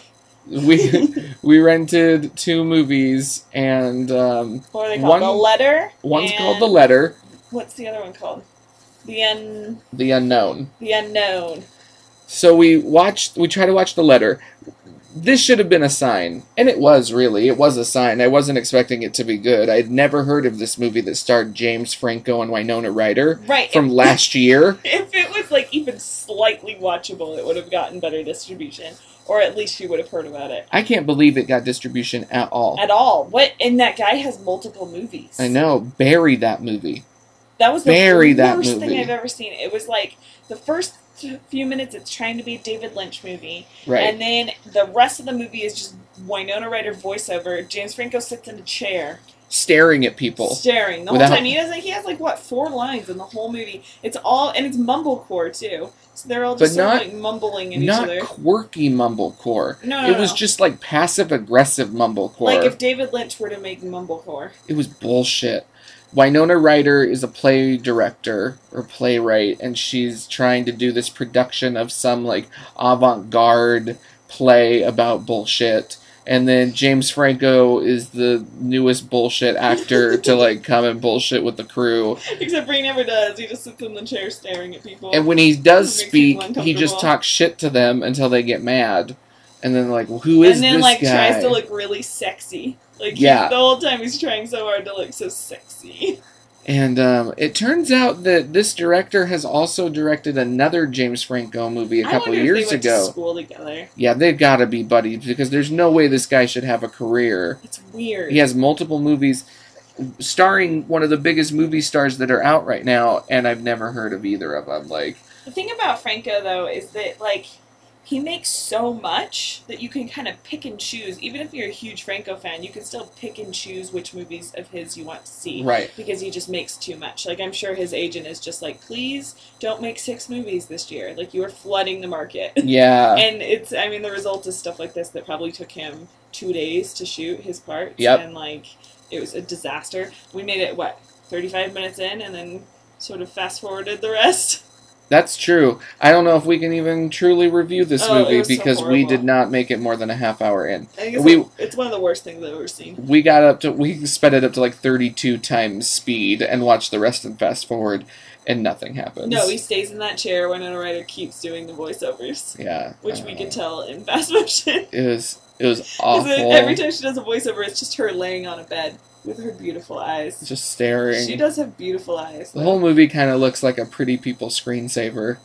We we rented two movies, and um, What are they called? One- The Letter? one's and called The Letter, What's the other one called? The un... The Unknown. The Unknown. So we watched. We tried to watch The Letter. This should have been a sign, and it was really. It was a sign. I wasn't expecting it to be good. I'd never heard of this movie that starred James Franco and Winona Ryder Right. from last year. If it was, like, even slightly watchable, it would have gotten better distribution. Or at least you would have heard about it. I can't believe it got distribution at all. At all. What? And that guy has multiple movies. I know. Bury that movie. That was the Bury that worst movie. thing I've ever seen. It was like the first few minutes it's trying to be a David Lynch movie. Right. And then the rest of the movie is just Winona Ryder voiceover. James Franco sits in a chair. Staring at people. Staring. The Without- whole time. He doesn't he has like what, four lines in the whole movie. It's all and it's mumblecore too. So they're all just But sort not- of like mumbling at Not each other. quirky mumblecore. No, no, It was no. just like passive aggressive mumblecore. Like if David Lynch were to make mumblecore. It was bullshit. Winona Ryder is a play director or playwright, and she's trying to do this production of some like avant-garde play about bullshit. And then James Franco is the newest bullshit actor to like come and bullshit with the crew. Except for he never does. He just sits in the chair staring at people. And when he does Makes people speak, he just uncomfortable. talks shit to them until they get mad. And then like, well, who is and then this like guy? tries to look really sexy. Like Yeah. he, the whole time he's trying so hard to look so sexy. And um, it turns out that this director has also directed another James Franco movie a I couple wonder if years they went ago. to school together. Yeah, they've got to be buddies because there's no way this guy should have a career. It's weird. He has multiple movies starring one of the biggest movie stars that are out right now, and I've never heard of either of them. Like, The thing about Franco though is that like he makes so much that you can kind of pick and choose. Even if you're a huge Franco fan, you can still pick and choose which movies of his you want to see. right. Because he just makes too much. Like, I'm sure his agent is just like, please don't make six movies this year. Like, you are flooding the market. Yeah. And it's, I mean, the result is stuff like this that probably took him two days to shoot his parts. Yep. And, like, it was a disaster. We made it, what, thirty-five minutes in and then sort of fast-forwarded the rest? That's true. I don't know if we can even truly review this Oh, it movie was so because we horrible. did not make it more than a half hour in. I think it's, We- like, it's one of the worst things I've ever seen. We got up to, we sped it up to like thirty-two times speed and watched the rest in fast forward, and nothing happens. No, he stays in that chair when a writer keeps doing the voiceovers. Yeah. Which I we don't can know. tell in fast motion. It was, it was 'Cause awful. it- every time she does a voiceover, it's just her laying on a bed with her beautiful eyes. Just staring. She does have beautiful eyes. The whole movie kind of looks like a Pretty People screensaver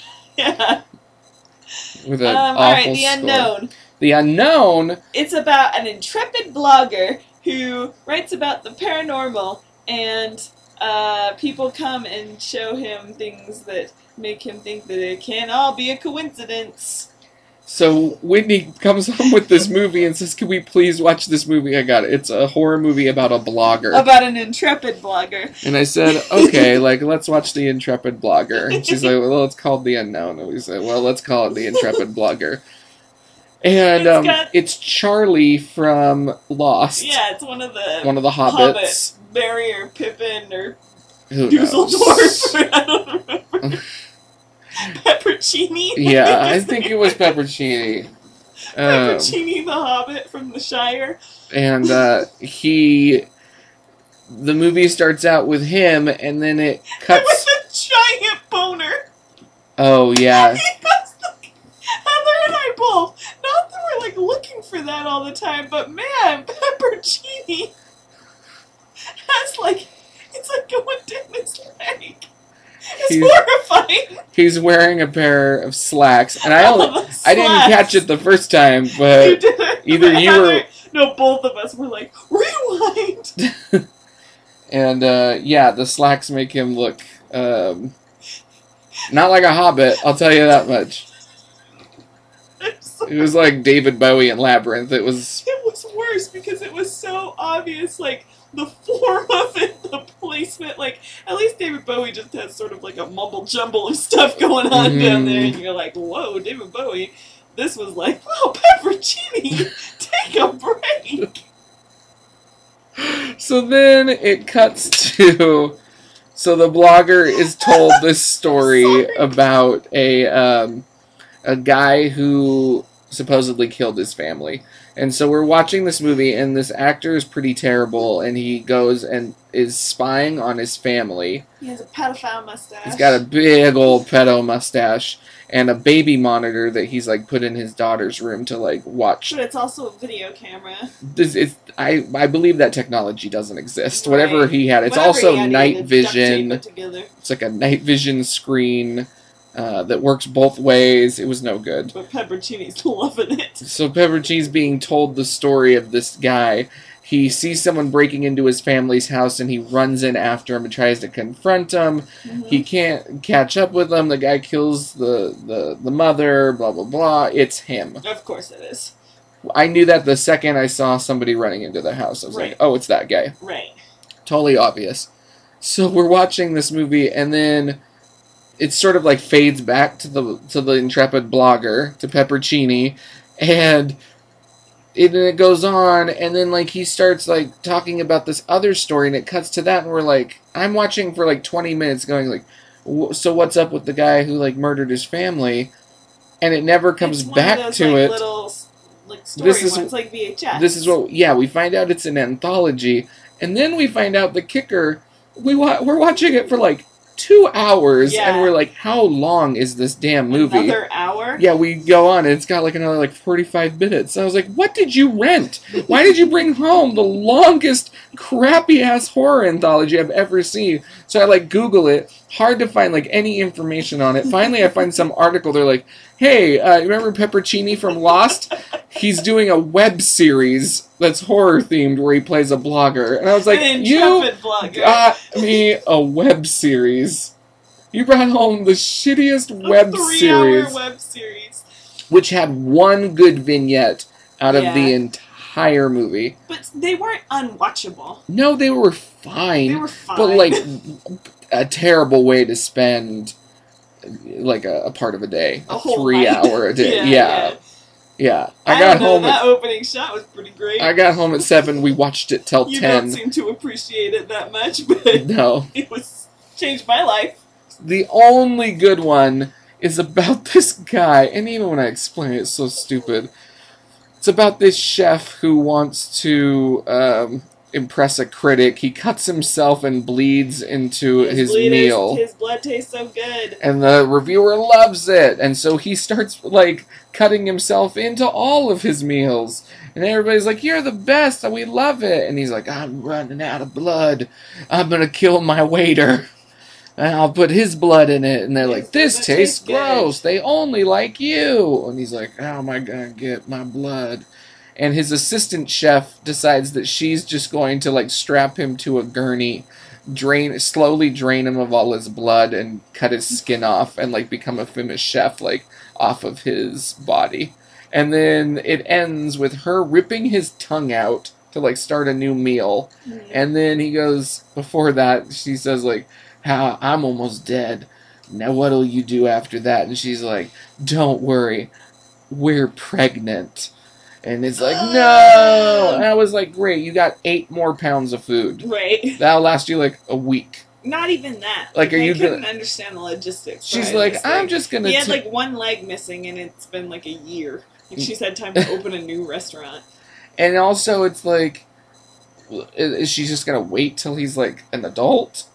Yeah. with an Um, awful Alright, The score. Unknown. The Unknown. It's about an intrepid blogger who writes about the paranormal, and uh, people come and show him things that make him think that it can't all be a coincidence. So Whitney comes home with this movie and says, "Can we please watch this movie?" I got it. It's a horror movie about a blogger. About an intrepid blogger. And I said, "Okay, like let's watch The Intrepid Blogger." And she's like, "Well, it's called The Unknown." And we said, "Well, let's call it The Intrepid Blogger." And It's um, got- it's Charlie from Lost. Yeah, it's one of the One of the hobbits. Hobbits. Barry or Pippin or Who Dusseldorf. knows? I don't remember. Peppercini. Yeah, I think it was Peppercini. Um, Peppercini the Hobbit from the Shire. and uh, he, the movie starts out with him, and then it With cuts. a giant boner. Oh, yeah. Because, like, Heather and I both, not that we're like looking for that all the time, but man, Peppercini has like, it's like going down his leg. It's He's- horrifying. He's wearing a pair of slacks, and I All only, of us I didn't slacks. catch it the first time, You but did it. either But you Heather- were- No, both of us were like, rewind. and uh, yeah, the slacks make him look um, not like a hobbit. I'll tell you that much. It was like David Bowie in Labyrinth. It was It was worse because it was so obvious, like, the form of it, the placement, like, at least David Bowie just has sort of like a mumble jumble of stuff going on Mhm. down there, and you're like, whoa, David Bowie. This was like, oh, Peppercini, take a break. so. Then it cuts to so the blogger is told this story Sorry. about a um, a guy who supposedly killed his family. And so we're watching this movie, and this actor is pretty terrible, and he goes and is spying on his family. He has a pedophile mustache. He's got a big old pedo mustache and a baby monitor that he's like put in his daughter's room to like watch. But it's also a video camera. This is I I believe that technology doesn't exist. Right. Whatever he had, it's Whatever also he had, he night had to duct tape vision. it together. It's like a night vision screen uh, that works both ways. It was no good. But Peppercini's loving it. So Peppercine's being told the story of this guy. He sees someone breaking into his family's house, and he runs in after him and tries to confront him. Mm-hmm. He can't catch up with him. The guy kills the, the, the mother, blah, blah, blah. It's him. Of course it is. I knew that the second I saw somebody running into the house. I was Right. like, oh, it's that guy. Right. Totally obvious. So we're watching this movie, and then it sort of like fades back to the to the intrepid blogger, to Peppercini, and it, and it goes on, and then like he starts like talking about this other story, and it cuts to that, and we're like, I'm watching for like twenty minutes, going like, "Wh- so what's up with the guy who like murdered his family? And it never comes It's one back of those, to like, it. Little, like story This is- ones, like V H S. This is what, yeah, we find out it's an anthology, and then we find out the kicker. We wa- we're watching it for like two hours, Yeah. and we're like, how long is this damn movie? Another hour. Yeah, we go on, and it's got like another like forty-five minutes. I was like, what did you rent? Why did you bring home the longest crappy ass horror anthology I've ever seen? So I like Google it. Hard to find like any information on it. Finally, I find some article. They're like, hey, uh, you remember Peppercini from Lost? He's doing a web series that's horror themed where he plays a blogger. And I was like, An you intrepid blogger. got me a web series. You brought home the shittiest web a three series, hour web series. which had one good vignette out of Yeah. the entire movie. But they weren't unwatchable. No, they were fine. They were fine. But like a terrible way to spend like a, a part of a day, A a, whole three night. hour a day. Yeah, Yeah, yeah. yeah. I, I, got don't know, home. that At, opening shot was pretty great. I got home at seven. We watched it till you ten. don't seem to appreciate it that much, but No, it was changed my life. the only good one is about this guy, and even when I explain it, it's so stupid. It's about this chef who wants to um, impress a critic. He cuts himself and bleeds into his, bleed is- meal. his blood tastes so good. And the reviewer loves it. And so he starts, like, cutting himself into all of his meals. And everybody's like, you're the best. We love it. And he's like, I'm running out of blood. I'm going to kill my waiter. And I'll put his blood in it. And they're His like, this blood tastes tastes good." gross. They only like you. And he's like, how am I going to get my blood? And his assistant chef decides that she's just going to, like, strap him to a gurney, drain, slowly drain him of all his blood, and cut his skin off, and, like, become a famous chef, like, off of his body. And then it ends with her ripping his tongue out to, like, start a new meal. Mhm. And then he goes, before that, she says, like, how I'm almost dead. Now what'll you do after that? And she's like, don't worry, we're pregnant. And it's like, no! And I was like, great, you got eight more pounds of food. Right. That'll last you like a week. Not even that. Like, are I you couldn't gonna- understand the logistics. She's behind like, this I'm thing. just gonna He had ta- like one leg missing, and it's been like a year. Like she's had time to open a new restaurant. And also, it's like, is she just gonna wait till he's like an adult?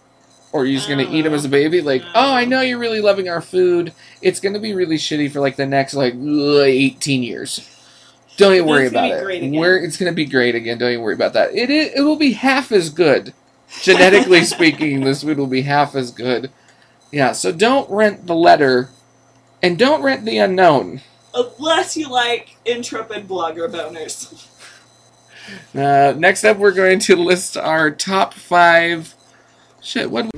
Or you're just I gonna don't eat them know. as a baby? Like, No. oh, I know you're really loving our food. It's gonna be really shitty for like the next like ugh, eighteen years. Don't even But then worry it's gonna about be it. great again. We're, it's gonna be great again. Don't even worry about that. It is, it will be half as good. Genetically speaking, this food will be half as good. Yeah, so don't rent The Letter, and don't rent The Unknown. Unless you like intrepid blogger boners. Uh, next up, we're going to list our top five. Shit, what?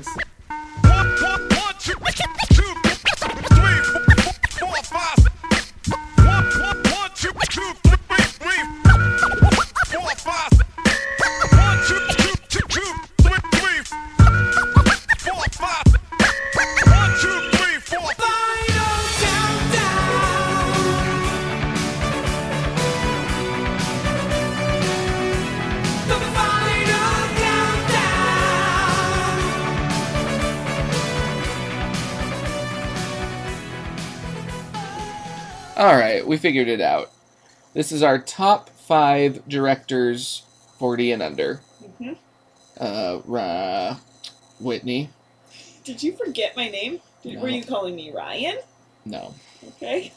Alright, we figured it out. This is our top five directors forty and under. Mm-hmm. Uh, uh, Whitney. Did you forget my name? Did, No. Were you calling me Ryan? No. Okay.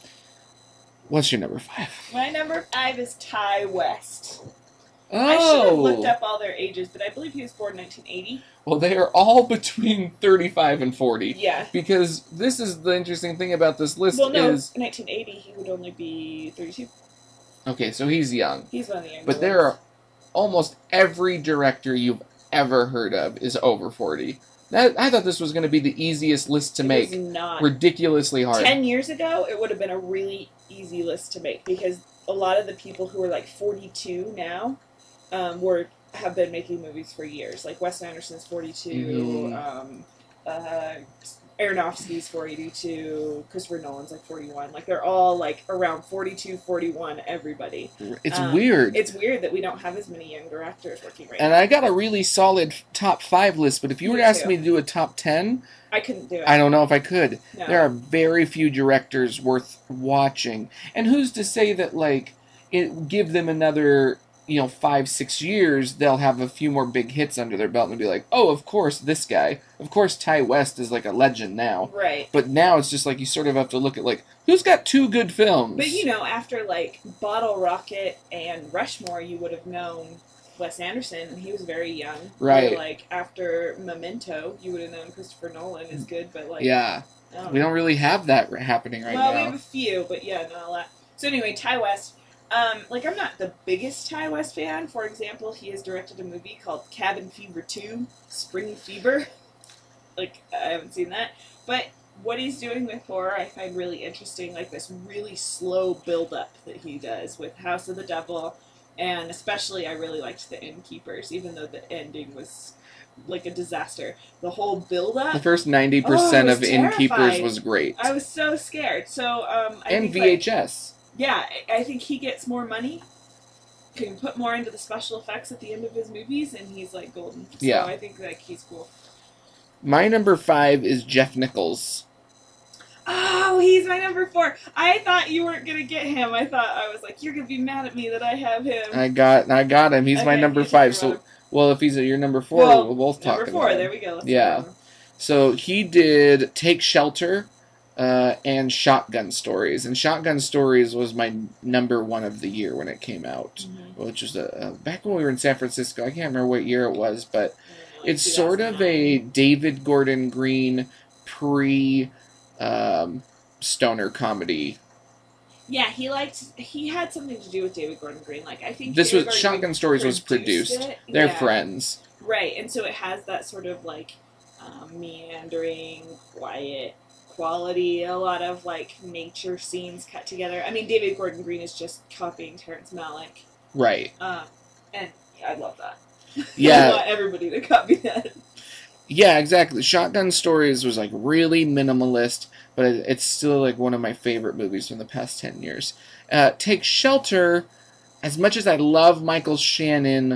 What's your number five? My number five is Ty West. Oh! I should have looked up all their ages, but I believe he was born in nineteen eighty. Well, they are all between thirty-five and forty. Yeah. Because this is the interesting thing about this list Well, no, is... in nineteen eighty he would only be thirty-two. Okay, so he's young. He's one of the younger But there ones. are almost every director you've ever heard of is over forty. That, I thought this was going to be the easiest list to It make. is not. Ridiculously hard. Ten years ago, it would have been a really easy list to make because a lot of the people who are like forty-two now um, were have been making movies for years. Like Wes Anderson's forty-two, Mhm. um, uh, Aronofsky's forty-two, Christopher Nolan's like forty-one. Like they're all like around forty-two, forty-one. Everybody. It's Um, weird. It's weird that we don't have as many young directors working right And now. I got a really solid top five list, but if you were Me to ask too. me to do a top ten, I couldn't do it. I don't know if I could. No. There are very few directors worth watching. And who's to say that, like, it, give them another, you know, five, six years, they'll have a few more big hits under their belt and be like, oh, of course, this guy. Of course, Ty West is, like, a legend now. Right. But now it's just, like, you sort of have to look at, like, who's got two good films? But you know, after like Bottle Rocket and Rushmore, you would have known Wes Anderson, and he was very young. Right. Or, like after Memento, you would have known Christopher Nolan is good, but like Yeah. I don't We know. don't really have that r- happening right well, now. we have a few, but yeah, not a lot. So anyway, Ty West. Um, like I'm not the biggest Ty West fan. For example, he has directed a movie called Cabin Fever two, Spring Fever. Like I haven't seen that, but what he's doing with horror I find really interesting. Like this really slow build up that he does with House of the Devil, and especially I really liked The Innkeepers, even though the ending was like a disaster. The whole build The up. first ninety percent Oh, I was of Innkeepers terrified. was great. I was so scared. So um, I And think, like, V H S. yeah, I I think he gets more money, can put more into the special effects at the end of his movies, and he's like golden. So Yeah. I think like he's cool. My number five is Jeff Nichols. Oh, he's my number four. I thought you weren't gonna get him. I thought I was like, you're gonna be mad at me that I have him. I got I got him. He's my Okay, number you five. talked So, about him. well, if he's at your number four, Well, we'll both talk number about four. him. There we go. Let's Yeah. go. So he did Take Shelter uh, and Shotgun Stories. And Shotgun Stories was my number one of the year when it came out, Mhm. which was a, uh, back when we were in San Francisco. I can't remember what year it was, but I don't know, like it's sort of a two thousand nine. David Gordon Green pre um, stoner comedy. Yeah, he liked. He had something to do with David Gordon Green. Like I think This David was Gordon Shotgun Green Stories was produced. it. They're Yeah. friends. Right, and so it has that sort of like um, meandering, quiet quality. A lot of like nature scenes cut together. I mean, David Gordon Green is just copying Terrence Malick, Right. um, and I love that. Yeah. I want everybody to copy that. Yeah, exactly. Shotgun Stories was like really minimalist, but it, it's still like one of my favorite movies from the past ten years. Uh, Take Shelter, as much as I love Michael Shannon,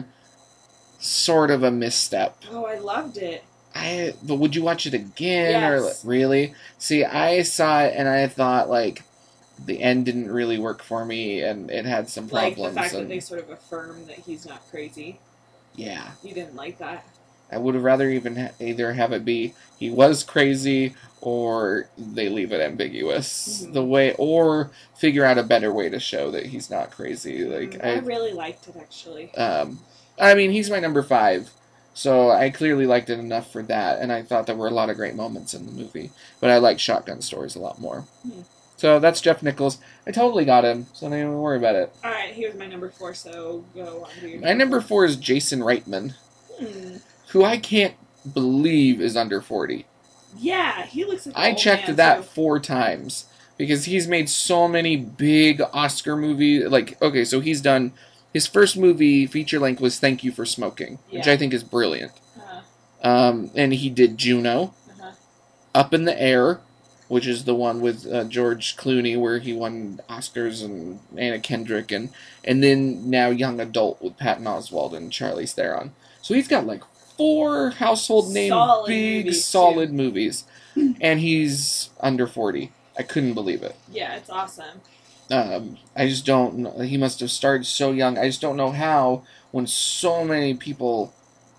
sort of a misstep. Oh, I loved it. I but would you watch it again or Yes. really? See, I saw it and I thought like the end didn't really work for me, and it had some Like problems. the fact that and, they sort of affirm that he's not crazy. yeah, You didn't like that. I would have rather even ha- either have it be he was crazy or they leave it ambiguous Mhm. the way, or figure out a better way to show that he's not crazy. Like Mm, I, I really liked it actually. um, I mean, he's my number five, so I clearly liked it enough for that, and I thought there were a lot of great moments in the movie. But I like Shotgun Stories a lot more. Hmm. So that's Jeff Nichols. I totally got him, so don't even worry about it. All right, here's my number four. So go on to your My number four is Jason Reitman, Hmm. who I can't believe is under forty. Yeah, he looks like. an I old checked man, that too. four times because he's made so many big Oscar movies. Like, okay, so he's done his first movie feature length was Thank You for Smoking, which Yeah. I think is brilliant. Uh-huh. Um, and he did Juno, Uh-huh. Up in the Air, which is the one with uh, George Clooney where he won Oscars, and Anna Kendrick, and and then now Young Adult with Patton Oswalt and Charlize Theron. So he's got like four household name Solid big movies, solid too. movies, and he's under forty. I couldn't believe it. Yeah, it's awesome. Um, I just don't know. He must have started so young. I just don't know how when so many people.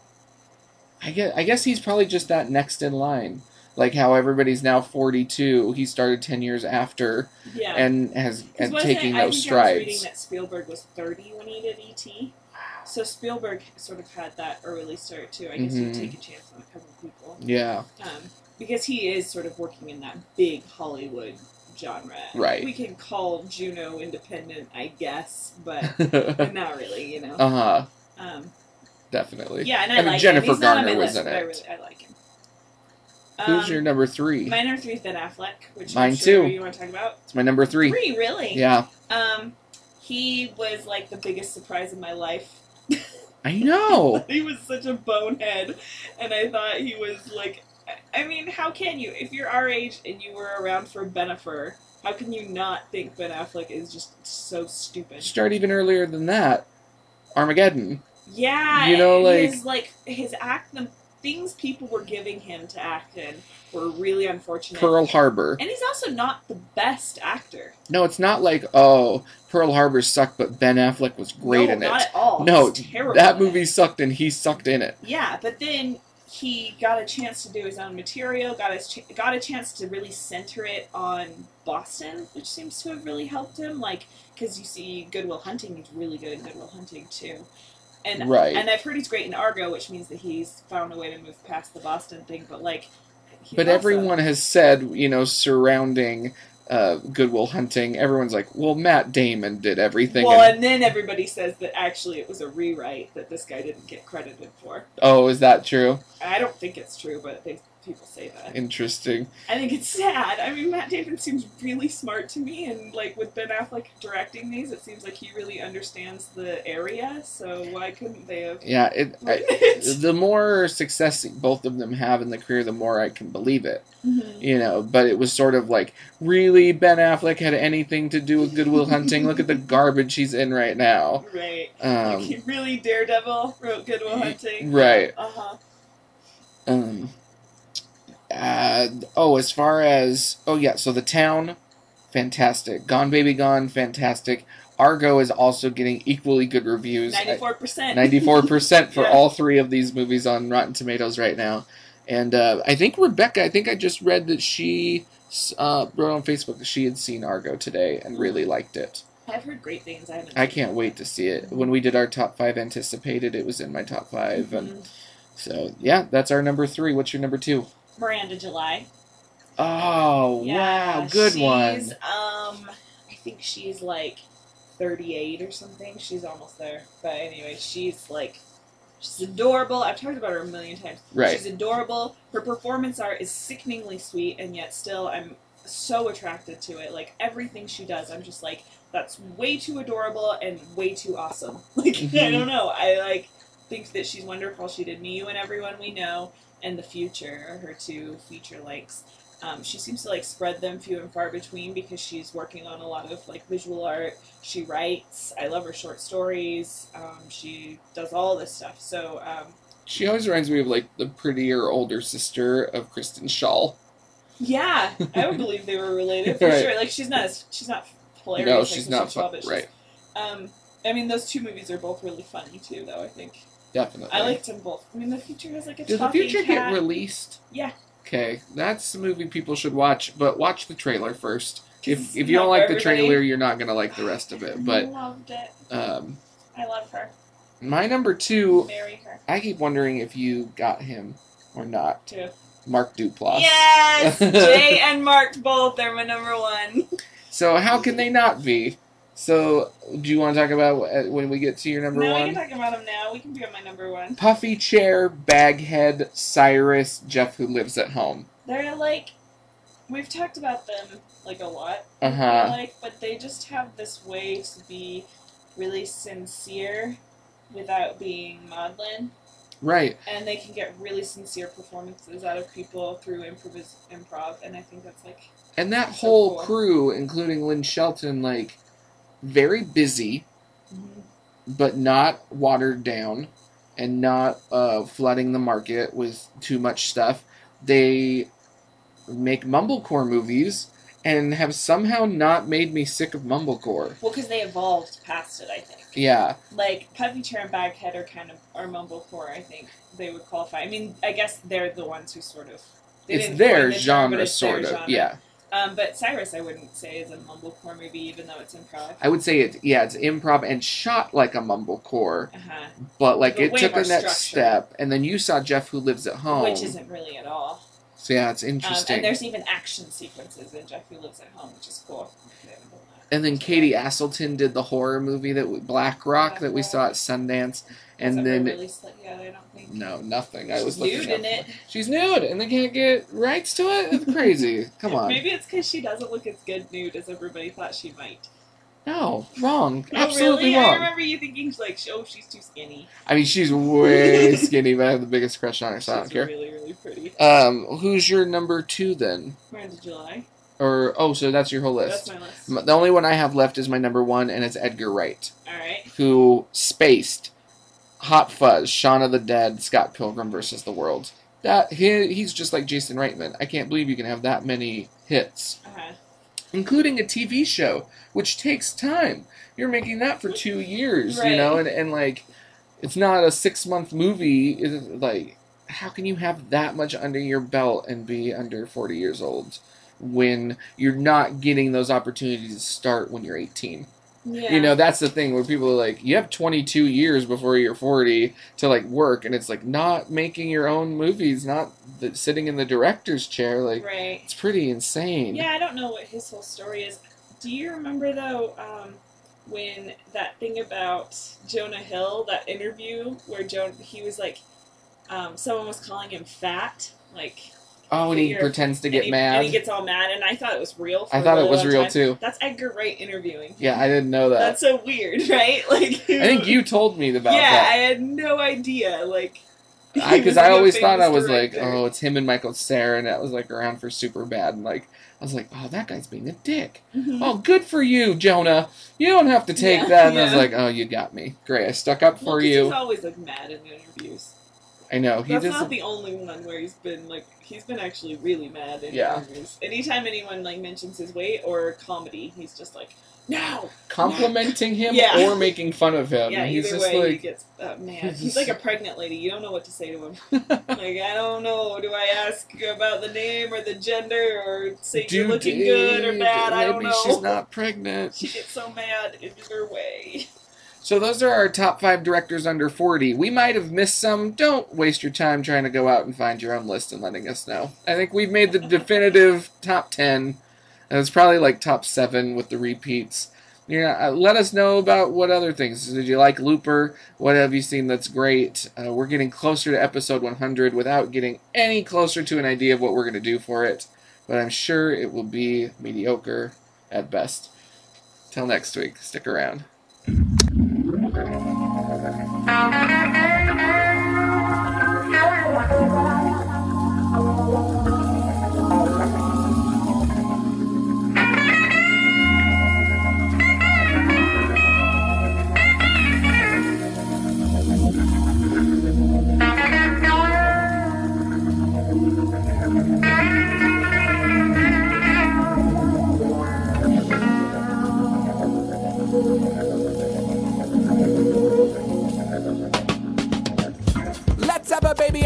I guess, I guess he's probably just that next in line. Like how everybody's now forty-two. He started ten years after Yeah. and has 'Cause and wasn't taking it- I those think I was reading strides. that Spielberg was thirty when he did E T. So Spielberg sort of had that early start too. I guess Mhm. you take a chance on a couple of people. Yeah. Um, because he is sort of working in that big Hollywood genre. Right. We can call Juno independent, I guess, but but not really, you know. uh huh. Um, Definitely. yeah, and I, I mean, like Jennifer him. He's not on Garner my was list, in but I it. really I like him. Who's Um, your number three? My number three is Ben Affleck, which Mine I'm sure too. you want to talk about. It's my number three. Three, really? Yeah. Um, he was like the biggest surprise of my life. I know. He was such a bonehead, and I thought he was like, I mean, how can you? If you're our age and you were around for Bennifer, how can you not think Ben Affleck is just so stupid? Start even earlier than that. Armageddon. Yeah, You know, like- his like his act, the things people were giving him to act in were really unfortunate. Pearl Harbor. And he's also not the best actor. No, it's not like, oh, Pearl Harbor sucked, but Ben Affleck was great no, in not it. at all. No, He's terrible that in it. movie sucked and he sucked in it. Yeah, but then he got a chance to do his own material, got a ch- got a chance to really center it on Boston, which seems to have really helped him. Like, because you see Good Will Hunting, he's really good in Good Will Hunting too. And Right. and I've heard he's great in Argo, which means that he's found a way to move past the Boston thing. But like, he's But also- everyone has said, you know, surrounding uh, Good Will Hunting, everyone's like, well, Matt Damon did everything. Well, and- and then everybody says that actually it was a rewrite that this guy didn't get credited for. oh, is that true? I don't think it's true, but they, people say that. Interesting. I think it's sad. I mean, Matt Damon seems really smart to me, and like with Ben Affleck directing these, it seems like he really understands the area. So why couldn't they have? Yeah, it, I, written it? the more success both of them have in the career, the more I can believe it. Mhm. You know, but it was sort of like, really, Ben Affleck had anything to do with Good Will Hunting? Look at the garbage he's in right now. Right. Um, like, really, Daredevil wrote Good Will Hunting. right. Uh huh. Um. Uh, oh, as far as oh yeah, so The Town, fantastic. Gone Baby Gone, fantastic. Argo is also getting equally good reviews. Ninety-four percent. Ninety-four percent for Yeah. all three of these movies on Rotten Tomatoes right now. And uh, I think Rebecca, I think I just read that she uh, wrote on Facebook that she had seen Argo today and really liked it. I've heard great things. I haven't. I seen can't it. wait to see it. When we did our top five anticipated, it was in my top five. And Mhm. so, yeah, that's our number three. What's your number two? Miranda July. Oh, Yeah, wow, good she's, one. Um, I think she's like thirty-eight or something. She's almost there. But anyway, she's like, she's adorable. I've talked about her a million times. Right. She's adorable. Her performance art is sickeningly sweet, and yet still I'm so attracted to it. Like, everything she does, I'm just like, that's way too adorable and way too awesome. Like, I Mhm. don't know. I, like, think that she's wonderful. She did Me, You, and Everyone We Know, and The Future, her two feature lengths. Um, she seems to like spread them few and far between because she's working on a lot of like visual art. She writes. I love her short stories. Um, she does all this stuff. So um, She always reminds me of, like, the prettier older sister of Kristen Schaal. yeah, I would believe they were related for Right. sure. Like she's not as, she's not hilarious. No, like she's Kristen not Schaal, fun. but she's- Right. Um, I mean, those two movies are both really funny too, though. I think. definitely. I liked them both. I mean, The Future has like a Did The talking Future cat. get released? Yeah. Okay, that's a movie people should watch, but watch the trailer first. If It's if you don't not like for the trailer, everybody. you're not gonna like the rest of it. I But loved it. um, I love her. my number two, Marry her I keep wondering if you got him or not. too. Mark Duplass. Yes, Jay and Mark both are my number one. So how can they not be? So do you want to talk about uh, when we get to your number No, one? we can talk about them now. We can be on my number one. Puffy Chair, Baghead, Cyrus, Jeff Who Lives at Home. They're like, we've talked about them like a lot. I Uh-huh. feel like, but they just have this way to be really sincere without being maudlin, Right. and they can get really sincere performances out of people through improv, improv, and I think that's like, And that So whole cool. crew, including Lynn Shelton, like, very busy, but not watered down, and not uh, flooding the market with too much stuff. They make mumblecore movies, and have somehow not made me sick of mumblecore. well, because they evolved past it, I think. Yeah. Like, Puffy Chair and Baghead are kind of, are mumblecore, I think they would qualify. I mean, I guess they're the ones who sort of, they It's didn't their coin the term, genre, but it's their sort of. genre. Yeah. Um, but Cyrus, I wouldn't say is a mumblecore movie, even though it's improv. I would say it, yeah, it's improv and shot like a mumblecore, Uh-huh. but like But it way took more a next structure. step. And then you saw Jeff Who Lives at Home. Which isn't really at all. So yeah, it's Um, interesting. and there's even action sequences in Jeff Who Lives at Home, which is cool. They haven't done that. And then Katie Asselton did the horror movie that we, Black Rock that we Black saw Rock. at Sundance, Has and it then released it yet? I don't think. no, nothing. I She's was looking nude up. in it. She's nude, and they can't get rights to it. It's crazy. Come on. Maybe it's because she doesn't look as good nude as everybody thought she might. No, wrong. Oh, Absolutely really? I wrong. remember you thinking, like, oh, she's too skinny. I mean, she's way skinny, but I have the biggest crush on her, so I don't She's care. really, really pretty. Um, who's your number two then? Miranda July. Or oh, so that's your whole That's list. my list. M- The only one I have left is my number one, and it's Edgar Wright, Alright. who spaced Hot Fuzz, Shaun of the Dead, Scott Pilgrim versus the World. That he, he's just like Jason Reitman. I can't believe you can have that many hits, Uh-huh. including a T V show, which takes time. You're making that for two years, you Right. know, and and like, it's not a six month movie. It's like, how can you have that much under your belt and be under forty years old when you're not getting those opportunities to start when you're eighteen? Yeah. You know, that's the thing where people are like, you have twenty-two years before you're forty to like work, and it's like not making your own movies, not the, sitting in the director's chair. Like, Right. it's pretty insane. Yeah, I don't know what his whole story is. Do you remember, though, um, when that thing about Jonah Hill, that interview where Jonah, he was like, um, someone was calling him fat? Like, Oh, and he You're- pretends to and get he, mad. And he gets all mad, and I thought it was real. For I a thought it really was long real time. too. That's Edgar Wright interviewing. Yeah, I didn't know that. That's so weird, right? Like, I think you told me about yeah, that. I had no idea. Like, he Because was, I, like, a always thought I famous was like, director. oh, it's him and Michael Cera, and that was like around for super bad, and like I was like, oh, that guy's being a dick. Mhm. Oh, good for you, Jonah. You don't have to take Yeah, that. And I was yeah. like, oh, you got me. Great, I stuck up Well, for 'cause you. He's always like mad in interviews. I know he That's doesn't. not the only one where he's been like he's been actually really mad in Yeah. interviews. Anytime anyone like mentions his weight or comedy, he's just like, no. Complimenting him Yeah. or making fun of him. Yeah, He's either just way he like, gets uh, mad. he's He's just- like a pregnant lady. You don't know what to say to him. Like, I don't know. Do I ask about the name or the gender or say you're dude, looking good or bad? I don't maybe know. she's not pregnant. She gets so mad either way. So those are our top five directors under forty. We might have missed some. Don't waste your time trying to go out and find your own list and letting us know. I think we've made the definitive top ten. And it's probably like top seven with the repeats. Yeah, uh, let us know about what other things. Did you like Looper? What have you seen that's great? Uh, we're getting closer to episode one hundred without getting any closer to an idea of what we're going to do for it. But I'm sure it will be mediocre at best. Till next week. Stick around.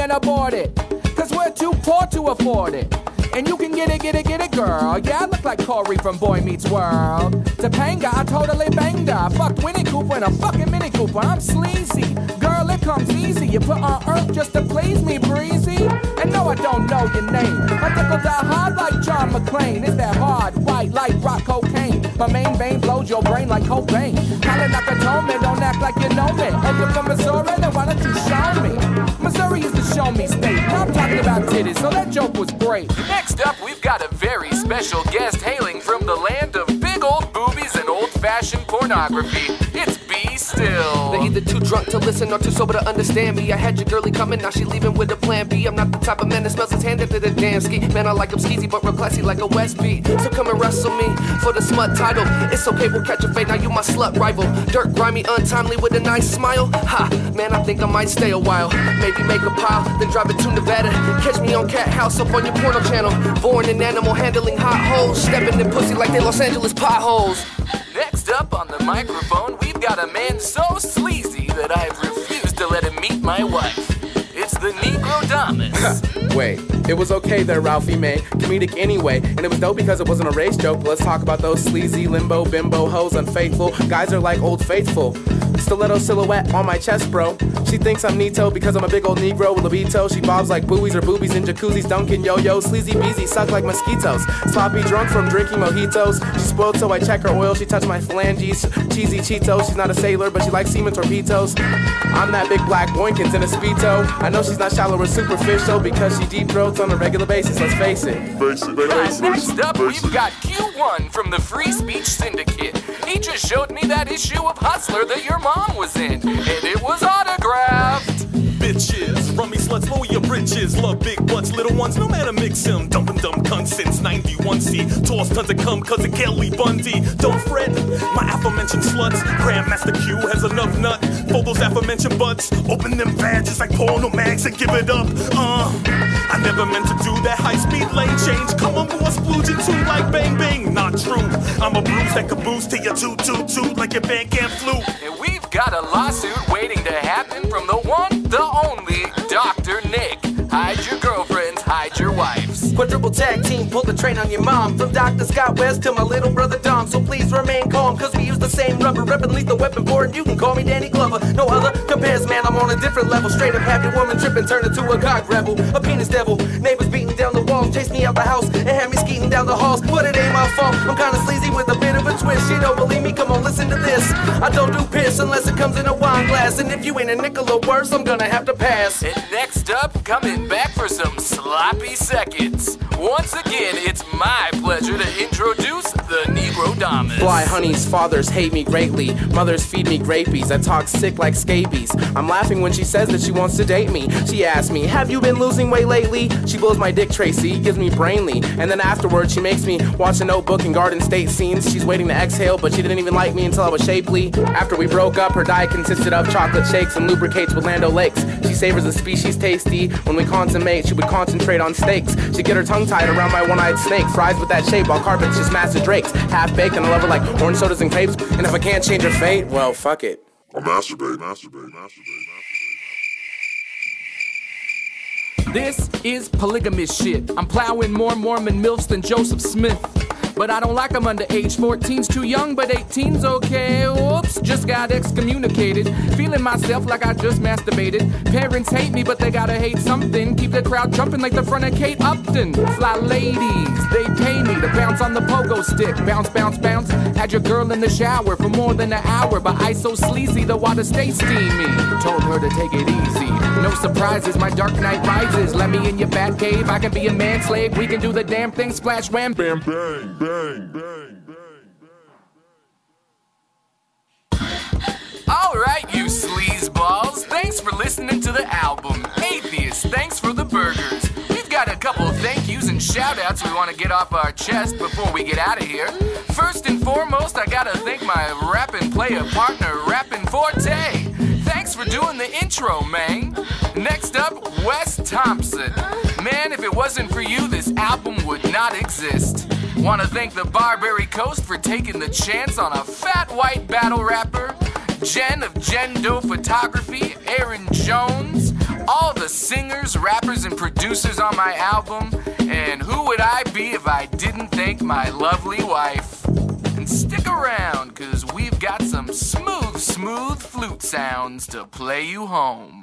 and abort it. Cause we're too poor to afford it. And you can get it, get it, get it, girl. Yeah, I look like Corey from Boy Meets World. Topanga, I totally banged her. I fucked Winnie Cooper in a fucking Mini Cooper. I'm sleazy. Girl, it comes easy. You put on earth just to please me, breezy. And no, I don't know your name. My tickles are hard like John McClane. It's that hard, white, like rock cocaine. My main vein blows your brain like Cobain. Holla Nakatomi, don't act like you know me. Oh, you're from Missouri, then why don't you show me? Missouri is the show me state. Now I'm talking about titties, so that joke was great. Next up, we've got a very special guest hailing from the land of big old boobies and old-fashioned pornography. It's Be Still. They're either too drunk to listen or too sober to understand me. I had your girlie coming, now she leaving with a plan B. I'm not the type of man that smells his hand into the damn ski. Man, I like him skeezy, but real classy like a West Beat. So come and wrestle me for the smut title. It's okay, we'll catch a fade, now you my slut rival. Dirt, grimy, untimely with a nice smile. Ha, man, I think I might stay a while. Maybe make a pile, then drive it to Nevada. Catch me on Cat House up on your porno channel. Born an animal handling hot holes, stepping in pussy like they Los Angeles potholes. Next up on the microphone, we've got a man so sleazy that I've refused to let him meet my wife. It's the Negro Damas. Wait, it was okay there, Ralphie May. Comedic anyway, and it was dope because it wasn't a race joke. But let's talk about those sleazy limbo bimbo hoes, unfaithful. Guys are like Old Faithful. Stiletto silhouette on my chest, bro. She thinks I'm Neato because I'm a big old Negro with libido. She bobs like buoys or boobies in jacuzzis, dunking yo-yos. Sleazy beezy suck like mosquitoes. Sloppy drunk from drinking mojitos. She's spoiled so I check her oil. She touched my phalanges. Cheesy Cheetos. She's not a sailor, but she likes semen torpedoes. I'm that big black boinkins in a speedo. I know she's not shallow or superficial because she deep throats on a regular basis, let's face it. Face it, face it. Next up, we've got Q one from the Free Speech Syndicate. He just showed me that issue of Hustler that your mom was in, and it was autographed. Bitches, rummy sluts, lower your britches. Love big butts, little ones, no matter mix them. Dumpin' dumb cunts since ninety-one C. Toss tons of cum cause of Kelly Bundy. Don't fret, my aforementioned sluts. Grandmaster Q has enough nut for those aforementioned butts. Open them badges like porno mags and give it up. Uh, I never meant to do that high-speed lane change. Come on, boy, splooging too like bang bang. Not true, I'm a bruise that can boost to your toot toot toot like your Van Camp flu. And we've got a lawsuit waiting to happen from the one, the only, Doctor Nick. Hide your girlfriends, hide your wives. Quadruple tag team, pull the train on your mom. From Doctor Scott West to my little brother Dom. So please remain calm, cause we use the same rubber. Reppin' lethal weapon for it, you can call me Danny Glover. No other compares, man, I'm on a different level. Straight up have your woman trippin', turn into a god rebel. A penis devil, neighbors beating down the walls. Chase me out the house and have me skeeting down the halls. But it ain't my fault, I'm kinda sleazy with a bit of a twist. You don't believe me, come on, listen to this. I don't do piss unless it comes in a wine glass. And if you ain't a nickel or worse, I'm gonna have to pass. And next up, coming back for some sloppy seconds. Once again, it's my pleasure to introduce the Negro Damas. Fly honeys, fathers hate me greatly. Mothers feed me grapies. I talk sick like scabies. I'm laughing when she says that she wants to date me. She asks me, have you been losing weight lately? She blows my dick, Tracy, gives me brainly. And then afterwards, she makes me watch a Notebook and Garden State scenes. She's waiting to exhale, but she didn't even like me until I was shapely. After we broke up, her diet consisted of chocolate shakes and lubricates with Land O'Lakes. She savors the species tasty. When we consummate, she would concentrate on steaks. She'd get her tongue tied around my one-eyed snake. Fries with that shape, while carpets just Master Drakes. Half-baked, and I love her like orange sodas and crepes. And if I can't change her fate, well, fuck it. I'll masturbate, masturbate, masturbate, masturbate. This is polygamous shit. I'm plowing more Mormon milfs than Joseph Smith. But I don't like them under age fourteen's too young, but eighteen's okay. Oops, just got excommunicated. Feeling myself like I just masturbated. Parents hate me, but they gotta hate something. Keep the crowd jumping like the front of Kate Upton. Fly ladies, they pay me to bounce on the pogo stick. Bounce, bounce, bounce. Had your girl in the shower for more than an hour, but I so sleazy the water stays steamy. Told her to take it easy. No surprises, my dark night rises. Let me in your bat cave, I can be a man slave. We can do the damn thing, splash, wham, bam, bang. Bang, bang, bang, bang. Alright, you sleazeballs. Thanks for listening to the album. Atheist, thanks for the burgers. We've got a couple of thank yous and shout outs we want to get off our chest before we get out of here. First and foremost, I gotta thank my rappin' player partner, Rappin' Forte. Thanks for doing the intro, man. Next up, Wes Thompson. Man, if it wasn't for you, this album would not exist. Want to thank the Barbary Coast for taking the chance on a fat white battle rapper. Jen of Gendo Photography, Aaron Jones, all the singers, rappers, and producers on my album. And who would I be if I didn't thank my lovely wife? And stick around, cause we've got some smooth, smooth flute sounds to play you home.